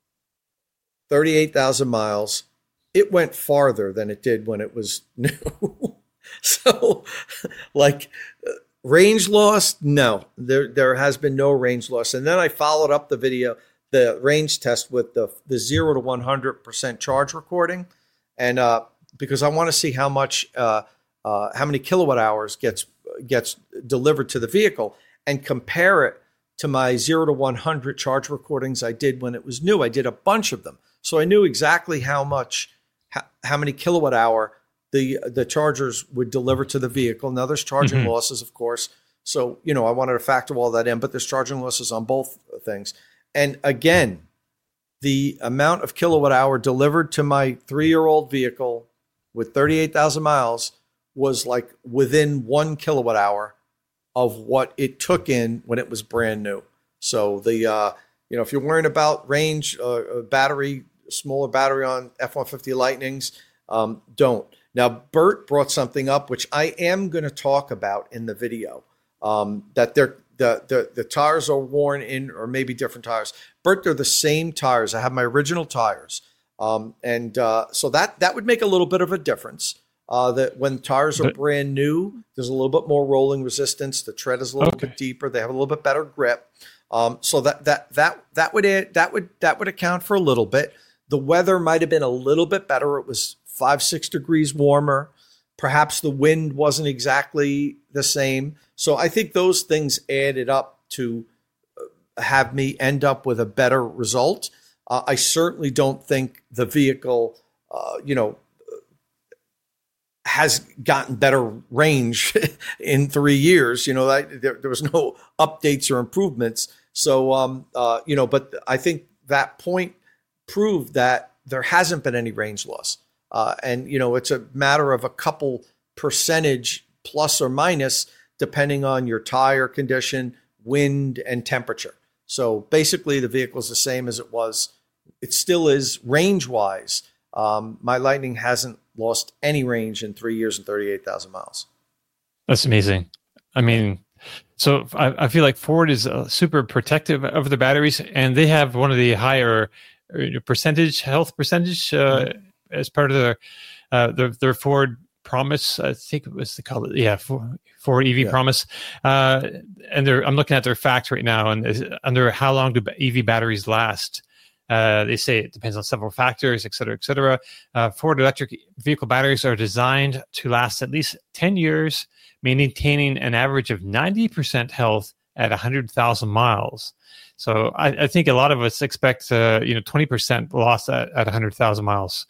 thirty-eight thousand miles. It went farther than it did when it was new. So, like, range loss, no, there there has been no range loss. And then I followed up the video, the range test with the the zero to one hundred percent charge recording, and uh, because I want to see how much, uh, uh, how many kilowatt hours gets gets delivered to the vehicle, and compare it to my zero to one hundred charge recordings I did when it was new. I did a bunch of them, so I knew exactly how much. How, how many kilowatt hour the the chargers would deliver to the vehicle. Now there's charging mm-hmm. losses, of course. So, you know, I wanted to factor all that in, but there's charging losses on both things. And again, the amount of kilowatt hour delivered to my three-year-old vehicle with thirty-eight thousand miles was like within one kilowatt hour of what it took in when it was brand new. So the, uh, you know, if you're worrying about range, uh, battery, smaller battery on F one fifty Lightnings, um, don't. Now, Bert brought something up, which I am going to talk about in the video, um, that they're, the, the, the tires are worn in, or maybe different tires. Bert, they're the same tires. I have my original tires. Um, and uh, so that, that would make a little bit of a difference. Uh, that when tires are but, brand new, there's a little bit more rolling resistance. The tread is a little okay. bit deeper. They have a little bit better grip. Um, so that that that that would add, that would that would account for a little bit. The weather might have been a little bit better. It was five six degrees warmer. Perhaps the wind wasn't exactly the same. So I think those things added up to have me end up with a better result. Uh, I certainly don't think the vehicle, uh, you know. has gotten better range in three years. You know, that, there, there was no updates or improvements. So, um, uh, you know, but I think that point proved that there hasn't been any range loss. Uh, and, you know, it's a matter of a couple percentage plus or minus, depending on your tire condition, wind, and temperature. So basically the vehicle is the same as it was. It still is range-wise. Um, my Lightning hasn't lost any range in three years and thirty-eight thousand miles. That's amazing. I mean, so I, I feel like Ford is uh, super protective of the batteries, and they have one of the higher percentage, health percentage, uh, mm-hmm. as part of their, uh, their, their Ford Promise. I think it was, they call it, yeah, Ford E V yeah. Promise. Uh, and they're, I'm looking at their facts right now, and under how long do E V batteries last? Uh, they say it depends on several factors, et cetera, et cetera. Uh, Ford electric vehicle batteries are designed to last at least ten years, maintaining an average of ninety percent health at one hundred thousand miles. So I, I think a lot of us expect, uh, you know, twenty percent loss at, at one hundred thousand miles.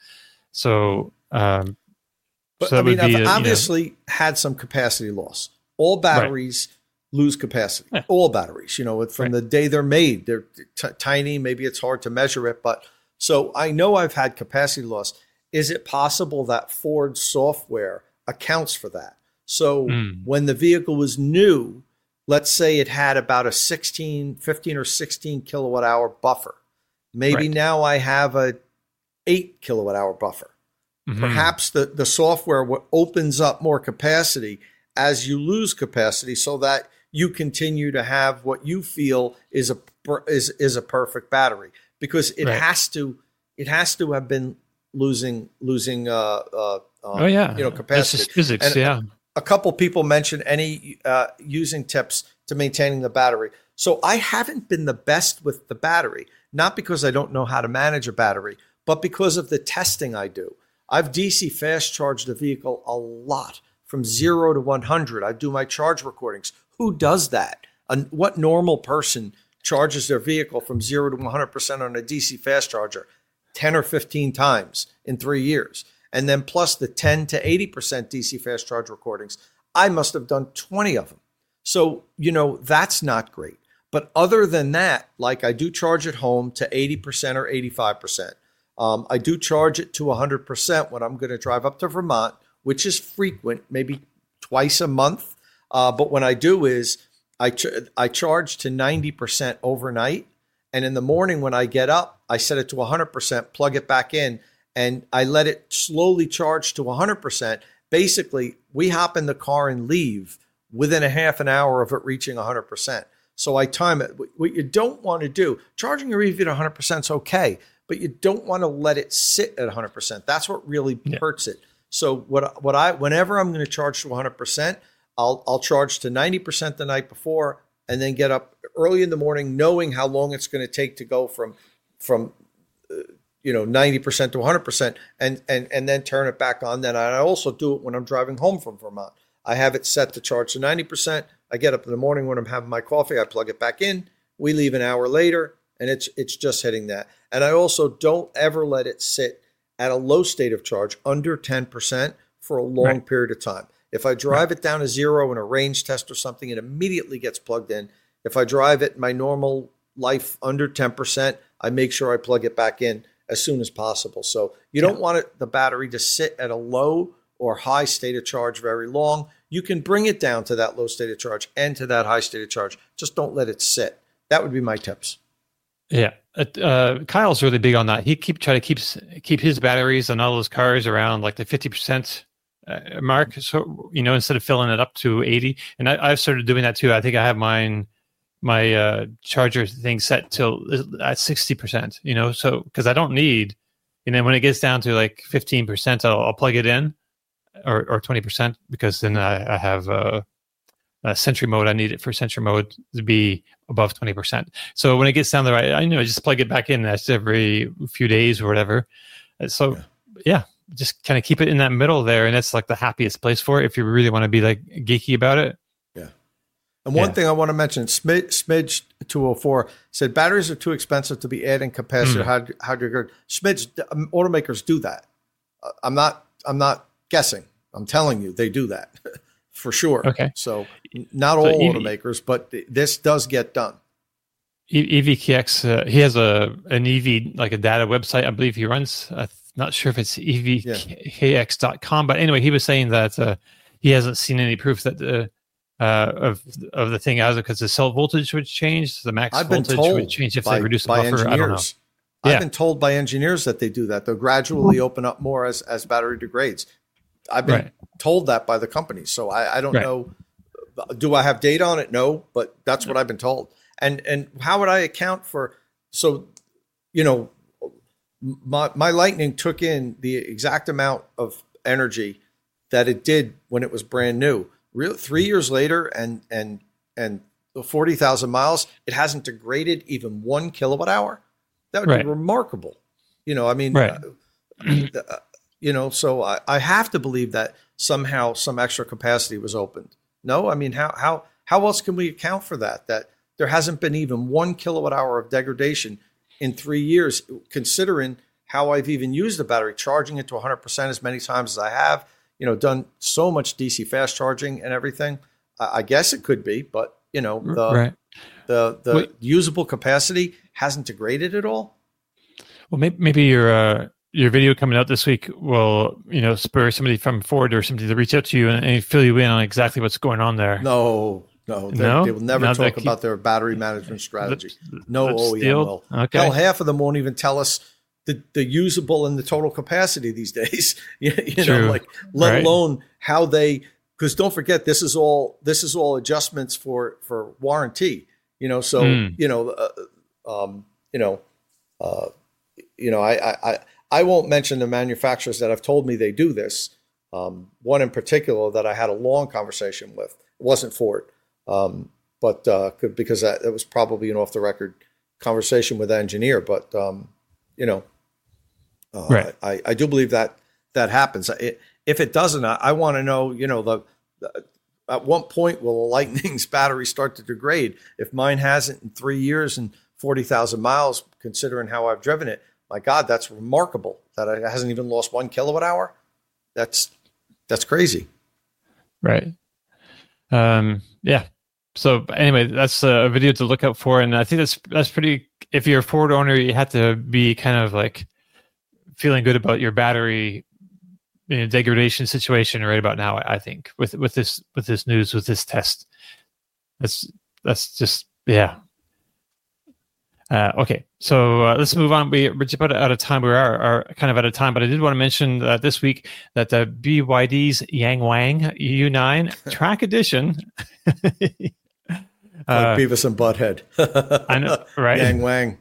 So, um, but so I mean, I've a, obviously you know, had some capacity loss. All batteries right. lose capacity. Yeah. All batteries, you know, from right. the day they're made, they're t- tiny. Maybe it's hard to measure it, but so I know I've had capacity loss. Is it possible that Ford software accounts for that? So mm. when the vehicle was new, let's say it had about a sixteen, fifteen or sixteen kilowatt hour buffer. Maybe right. now I have a eight kilowatt hour buffer. Mm-hmm. Perhaps the, the software opens up more capacity as you lose capacity, so that you continue to have what you feel is a is is a perfect battery, because it right. has to it has to have been losing losing uh, uh, um, oh yeah you know capacity. That's just physics. And yeah. A, a couple people mentioned any uh, using tips to maintaining the battery. So I haven't been the best with the battery, not because I don't know how to manage a battery, but because of the testing I do. I've D C fast charged the vehicle a lot. From zero to one hundred, I do my charge recordings. Who does that? And what normal person charges their vehicle from zero to one hundred percent on a D C fast charger ten or fifteen times in three years? And then plus the ten to eighty percent D C fast charge recordings. I must have done twenty of them. So, you know, that's not great. But other than that, like I do charge at home to eighty percent or eighty-five percent. Um, I do charge it to one hundred percent when I'm going to drive up to Vermont, which is frequent, maybe twice a month. Uh, but when I do is I ch- I charge to ninety percent overnight. And in the morning when I get up, I set it to one hundred percent, plug it back in, and I let it slowly charge to one hundred percent. Basically, we hop in the car and leave within a half an hour of it reaching one hundred percent. So I time it. What you don't want to do, charging your E V to one hundred percent is okay, but you don't want to let it sit at one hundred percent. That's what really yeah. hurts it. So what what I whenever I'm going to charge to one hundred percent, I'll I'll charge to ninety percent the night before, and then get up early in the morning, knowing how long it's going to take to go from from uh, you know ninety percent to one hundred percent, and and and then turn it back on. Then I also do it when I'm driving home from Vermont. I have it set to charge to ninety percent. I get up in the morning when I'm having my coffee, I plug it back in. We leave an hour later, and it's it's just hitting that. And I also don't ever let it sit at a low state of charge, under ten percent, for a long right. period of time. If I drive right. it down to zero in a range test or something, it immediately gets plugged in. If I drive it my normal life under ten percent, I make sure I plug it back in as soon as possible. So you don't yeah. want it, the battery to sit at a low or high state of charge very long. You can bring it down to that low state of charge and to that high state of charge. Just don't let it sit. That would be my tips. Yeah, uh, Kyle's really big on that. He keep try to keep keep his batteries on all those cars around like the fifty percent uh, mark. So, you know, instead of filling it up to eighty, and I, I've started doing that too. I think I have mine, my uh, charger thing set till at sixty percent, you know, so because I don't need, you know, when it gets down to like fifteen percent, I'll, I'll plug it in or, or twenty percent because then I, I have uh, a Sentry mode. I need it for Sentry mode to be above twenty percent. So when it gets down there, I, I you know, just plug it back in. That's every few days or whatever. So yeah, yeah just kind of keep it in that middle there. And that's like the happiest place for it if you really want to be like geeky about it. Yeah. And one yeah. thing I want to mention, Smidge, Smidge two oh four said batteries are too expensive to be adding capacity. Mm. How, how do you agree? Smidge, automakers do that. I'm not, I'm not guessing. I'm telling you, they do that for sure. Okay. So not all so E V, automakers, but this does get done. E V K X, uh, he has a an E V, like a data website. I believe he runs. I'm not sure if it's E V K X dot com, but anyway, he was saying that uh, he hasn't seen any proof that the uh, of of the thing as because the cell voltage would change, the max I've been voltage told would change if by, they reduce the by buffer. Engineers. I don't know. I've yeah. been told by engineers that they do that. They'll gradually open up more as, as battery degrades. I've been right. told that by the company. So I, I don't right. know. Do I have data on it? No, but that's what I've been told. And and how would I account for, so, you know, my, my Lightning took in the exact amount of energy that it did when it was brand new. Real, three years later and and and forty thousand miles, it hasn't degraded even one kilowatt hour. That would right. be remarkable. You know, I mean, right. uh, you know, so I, I have to believe that somehow some extra capacity was opened. No, I mean, how how how else can we account for that? That there hasn't been even one kilowatt hour of degradation in three years, considering how I've even used the battery, charging it to one hundred percent as many times as I have, you know, done so much D C fast charging and everything. I, I guess it could be, but, you know, the right. the, the Wait. usable capacity hasn't degraded at all. Well, maybe, maybe your uh, your video coming out this week will, you know, spur somebody from Ford or somebody to reach out to you and, and fill you in on exactly what's going on there. No, no, no? they will never no, talk keep, about their battery management strategy. Lip, no lip O E M steel? will. Okay. Hell, half of them won't even tell us the, the usable and the total capacity these days. you, you know, like let right. alone how they. Because don't forget, this is all this is all adjustments for for warranty. You know, so mm. you know, uh, um, you know, uh, you know, I, I I won't mention the manufacturers that have told me they do this. Um, one in particular that I had a long conversation with. It wasn't Ford, um, but uh, because that, that was probably an off the record conversation with the engineer. But um, you know, uh, right. I, I do believe that that happens. It, if it doesn't, I, I want to know. You know, the, the at what point will a Lightning's battery start to degrade? If mine hasn't in three years and forty thousand miles, considering how I've driven it, my God, that's remarkable that it hasn't even lost one kilowatt hour. That's that's crazy. Right. Um, yeah. So anyway, that's a video to look out for. And I think that's, that's pretty, if you're a Ford owner, you have to be kind of like feeling good about your battery you know, degradation situation right about now, I think, with, with this, with this news, with this test. That's, that's just, yeah. Uh, okay, so uh, let's move on. We, we're just about out of time. We are, are kind of out of time, but I did want to mention uh, this week that the B Y D's Yang Wang U nine Track Edition. uh, like Beavis and Butthead. I know, right? Yang Wang.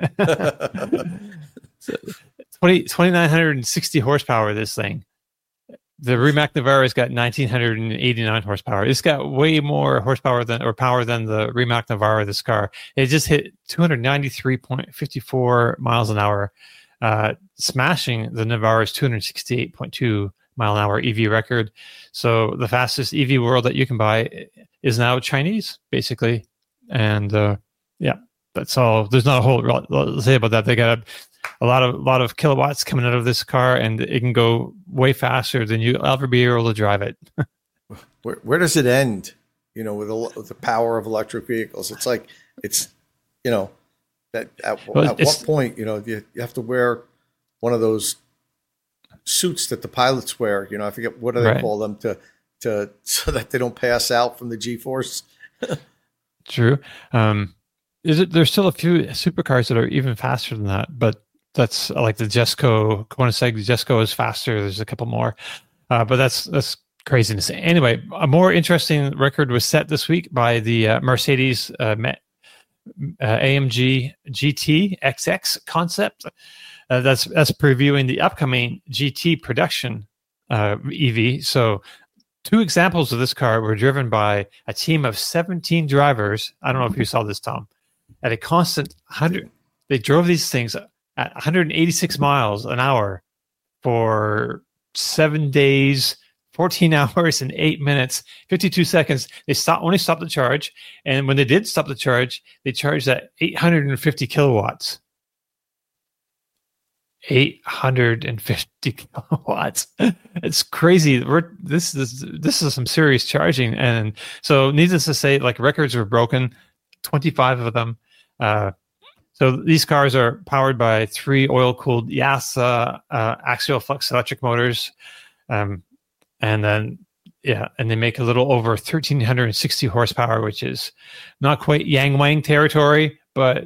twenty, twenty-nine sixty horsepower, this thing. The Rimac Navara's got nineteen eighty-nine horsepower. It's got way more horsepower than or power than the Rimac Navara. This car, it just hit two ninety-three point five four miles an hour, uh, smashing the Navara's two sixty-eight point two mile an hour E V record. So the fastest E V world that you can buy is now Chinese, basically. And uh, yeah, that's all. There's not a whole lot to say about that. They got a, a lot of lot of kilowatts coming out of this car, and it can go way faster than you'll ever be able to drive it. where, where does it end? You know, with, a, with the power of electric vehicles, it's like it's, you know, that at, well, at what point, you know, you, you have to wear one of those suits that the pilots wear. You know, I forget what do they right. call them to to so that they don't pass out from the G-force. True. Um, is it? There's still a few supercars that are even faster than that, but that's like the Jesco, Koenigsegg Jesco is faster. There's a couple more. Uh, but that's that's craziness. Anyway, a more interesting record was set this week by the uh, Mercedes uh, uh, A M G G T X X concept. Uh, that's that's previewing the upcoming G T production uh, E V. So, two examples of this car were driven by a team of seventeen drivers. I don't know if you saw this, Tom. At a constant one hundred, they drove these things at one hundred eighty-six miles an hour for seven days, fourteen hours and eight minutes, fifty-two seconds. They stopped, only stopped the charge. And when they did stop the charge, they charged at eight hundred fifty kilowatts. eight hundred fifty kilowatts. It's crazy. We're, this is this is some serious charging. And so needless to say, like records were broken, twenty-five of them. Uh, so these cars are powered by three oil-cooled Y A S A uh, axial flux electric motors. Um, and then, yeah, and they make a little over one thousand three hundred sixty horsepower, which is not quite Yang Wang territory, but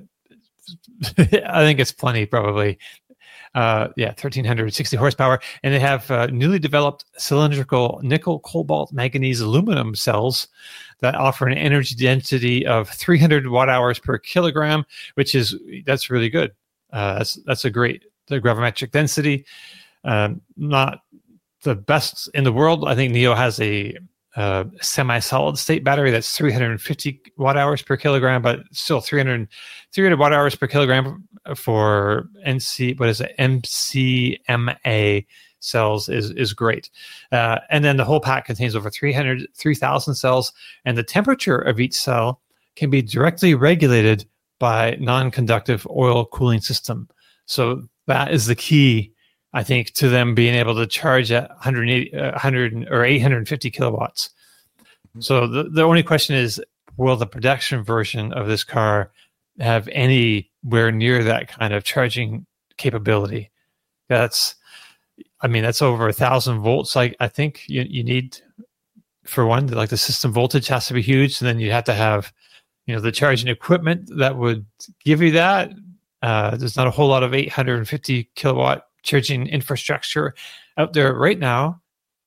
I think it's plenty probably. Uh, yeah, one thousand three hundred sixty horsepower. And they have uh, newly developed cylindrical nickel, cobalt, manganese, aluminum cells that offer an energy density of three hundred watt hours per kilogram, which is, that's really good. Uh, that's, that's a great the gravimetric density. Um, not the best in the world. I think N I O has a uh, semi-solid state battery that's three hundred fifty watt hours per kilogram, but still three hundred, three hundred watt hours per kilogram for N C, what is it, M C M A cells is is great. Uh, and then the whole pack contains over three hundred, three thousand cells, and the temperature of each cell can be directly regulated by non-conductive oil cooling system. So that is the key, I think, to them being able to charge at one hundred eighty, uh, one hundred or eight hundred fifty kilowatts. Mm-hmm. So the, the only question is, will the production version of this car have anywhere near that kind of charging capability? That's, I mean, that's over a thousand volts. Like I think you, you need, for one, like the system voltage has to be huge. And then you have to have, you know, the charging equipment that would give you that. Uh, there's not a whole lot of eight hundred fifty kilowatt charging infrastructure out there right now,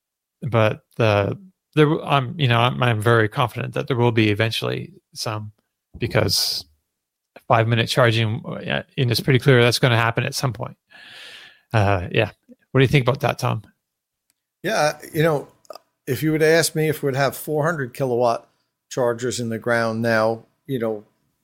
but the there, I'm, you know, I'm, I'm very confident that there will be eventually some, because five minute charging, and it's pretty clear that's going to happen at some point. Uh, yeah. What do you think about that, Tom? Yeah. You know, if you would ask me if we'd have four hundred kilowatt chargers in the ground now, you know,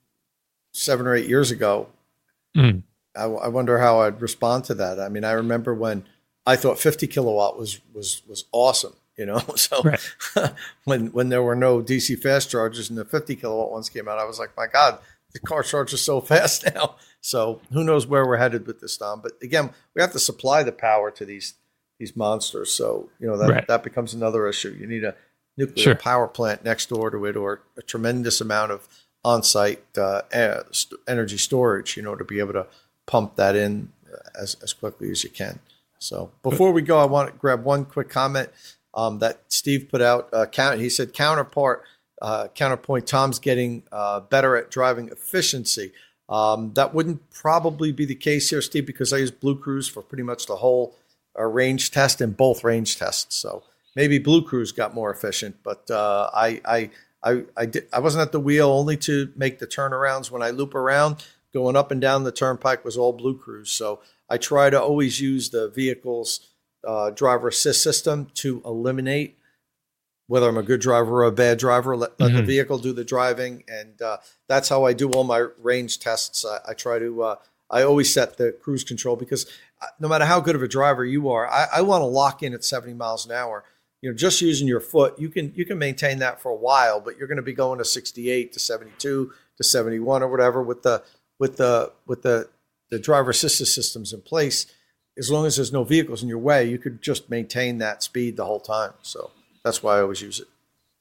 seven or eight years ago, mm. I, I wonder how I'd respond to that. I mean, I remember when I thought fifty kilowatt was, was, was awesome, you know, so right. when, when there were no D C fast chargers and the fifty kilowatt ones came out, I was like, my God, the car charges so fast now. So who knows where we're headed with this, Tom? But again, we have to supply the power to these these monsters. So, you know, that, right. that becomes another issue. You need a nuclear sure. power plant next door to it, or a tremendous amount of on-site uh, energy storage, you know, to be able to pump that in as, as quickly as you can. So before we go, I want to grab one quick comment um, that Steve put out. Uh, count, he said, counterpart, uh, counterpoint, Tom's getting uh, better at driving efficiency. Um, that wouldn't probably be the case here, Steve, because I use Blue Cruise for pretty much the whole uh, range test and both range tests. So maybe Blue Cruise got more efficient, but uh, I I I I, did, I wasn't at the wheel only to make the turnarounds. When I loop around, going up and down the turnpike was all Blue Cruise. So I try to always use the vehicle's uh, driver assist system to eliminate whether I'm a good driver or a bad driver. Let, let mm-hmm. the vehicle do the driving, and uh, that's how I do all my range tests. I, I try to uh, I always set the cruise control, because no matter how good of a driver you are, I, I want to lock in at seventy miles an hour. You know, just using your foot, you can you can maintain that for a while, but you're going to be going to sixty-eight to seventy-two to seventy-one or whatever with the with the with the the driver assistance systems in place. As long as there's no vehicles in your way, you could just maintain that speed the whole time. So that's why I always use it.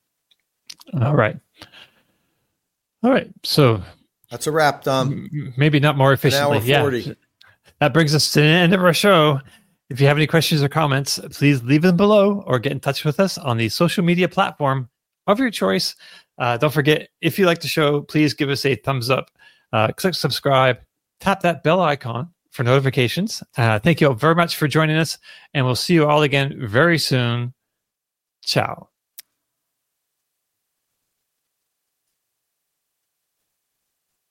All right. All right. So that's a wrap, Tom. Maybe not more efficiently. An hour forty. Yeah. That brings us to the end of our show. If you have any questions or comments, please leave them below or get in touch with us on the social media platform of your choice. Uh, don't forget, if you like the show, please give us a thumbs up, uh, click subscribe, tap that bell icon for notifications. Uh, thank you all very much for joining us, and we'll see you all again very soon. Ciao.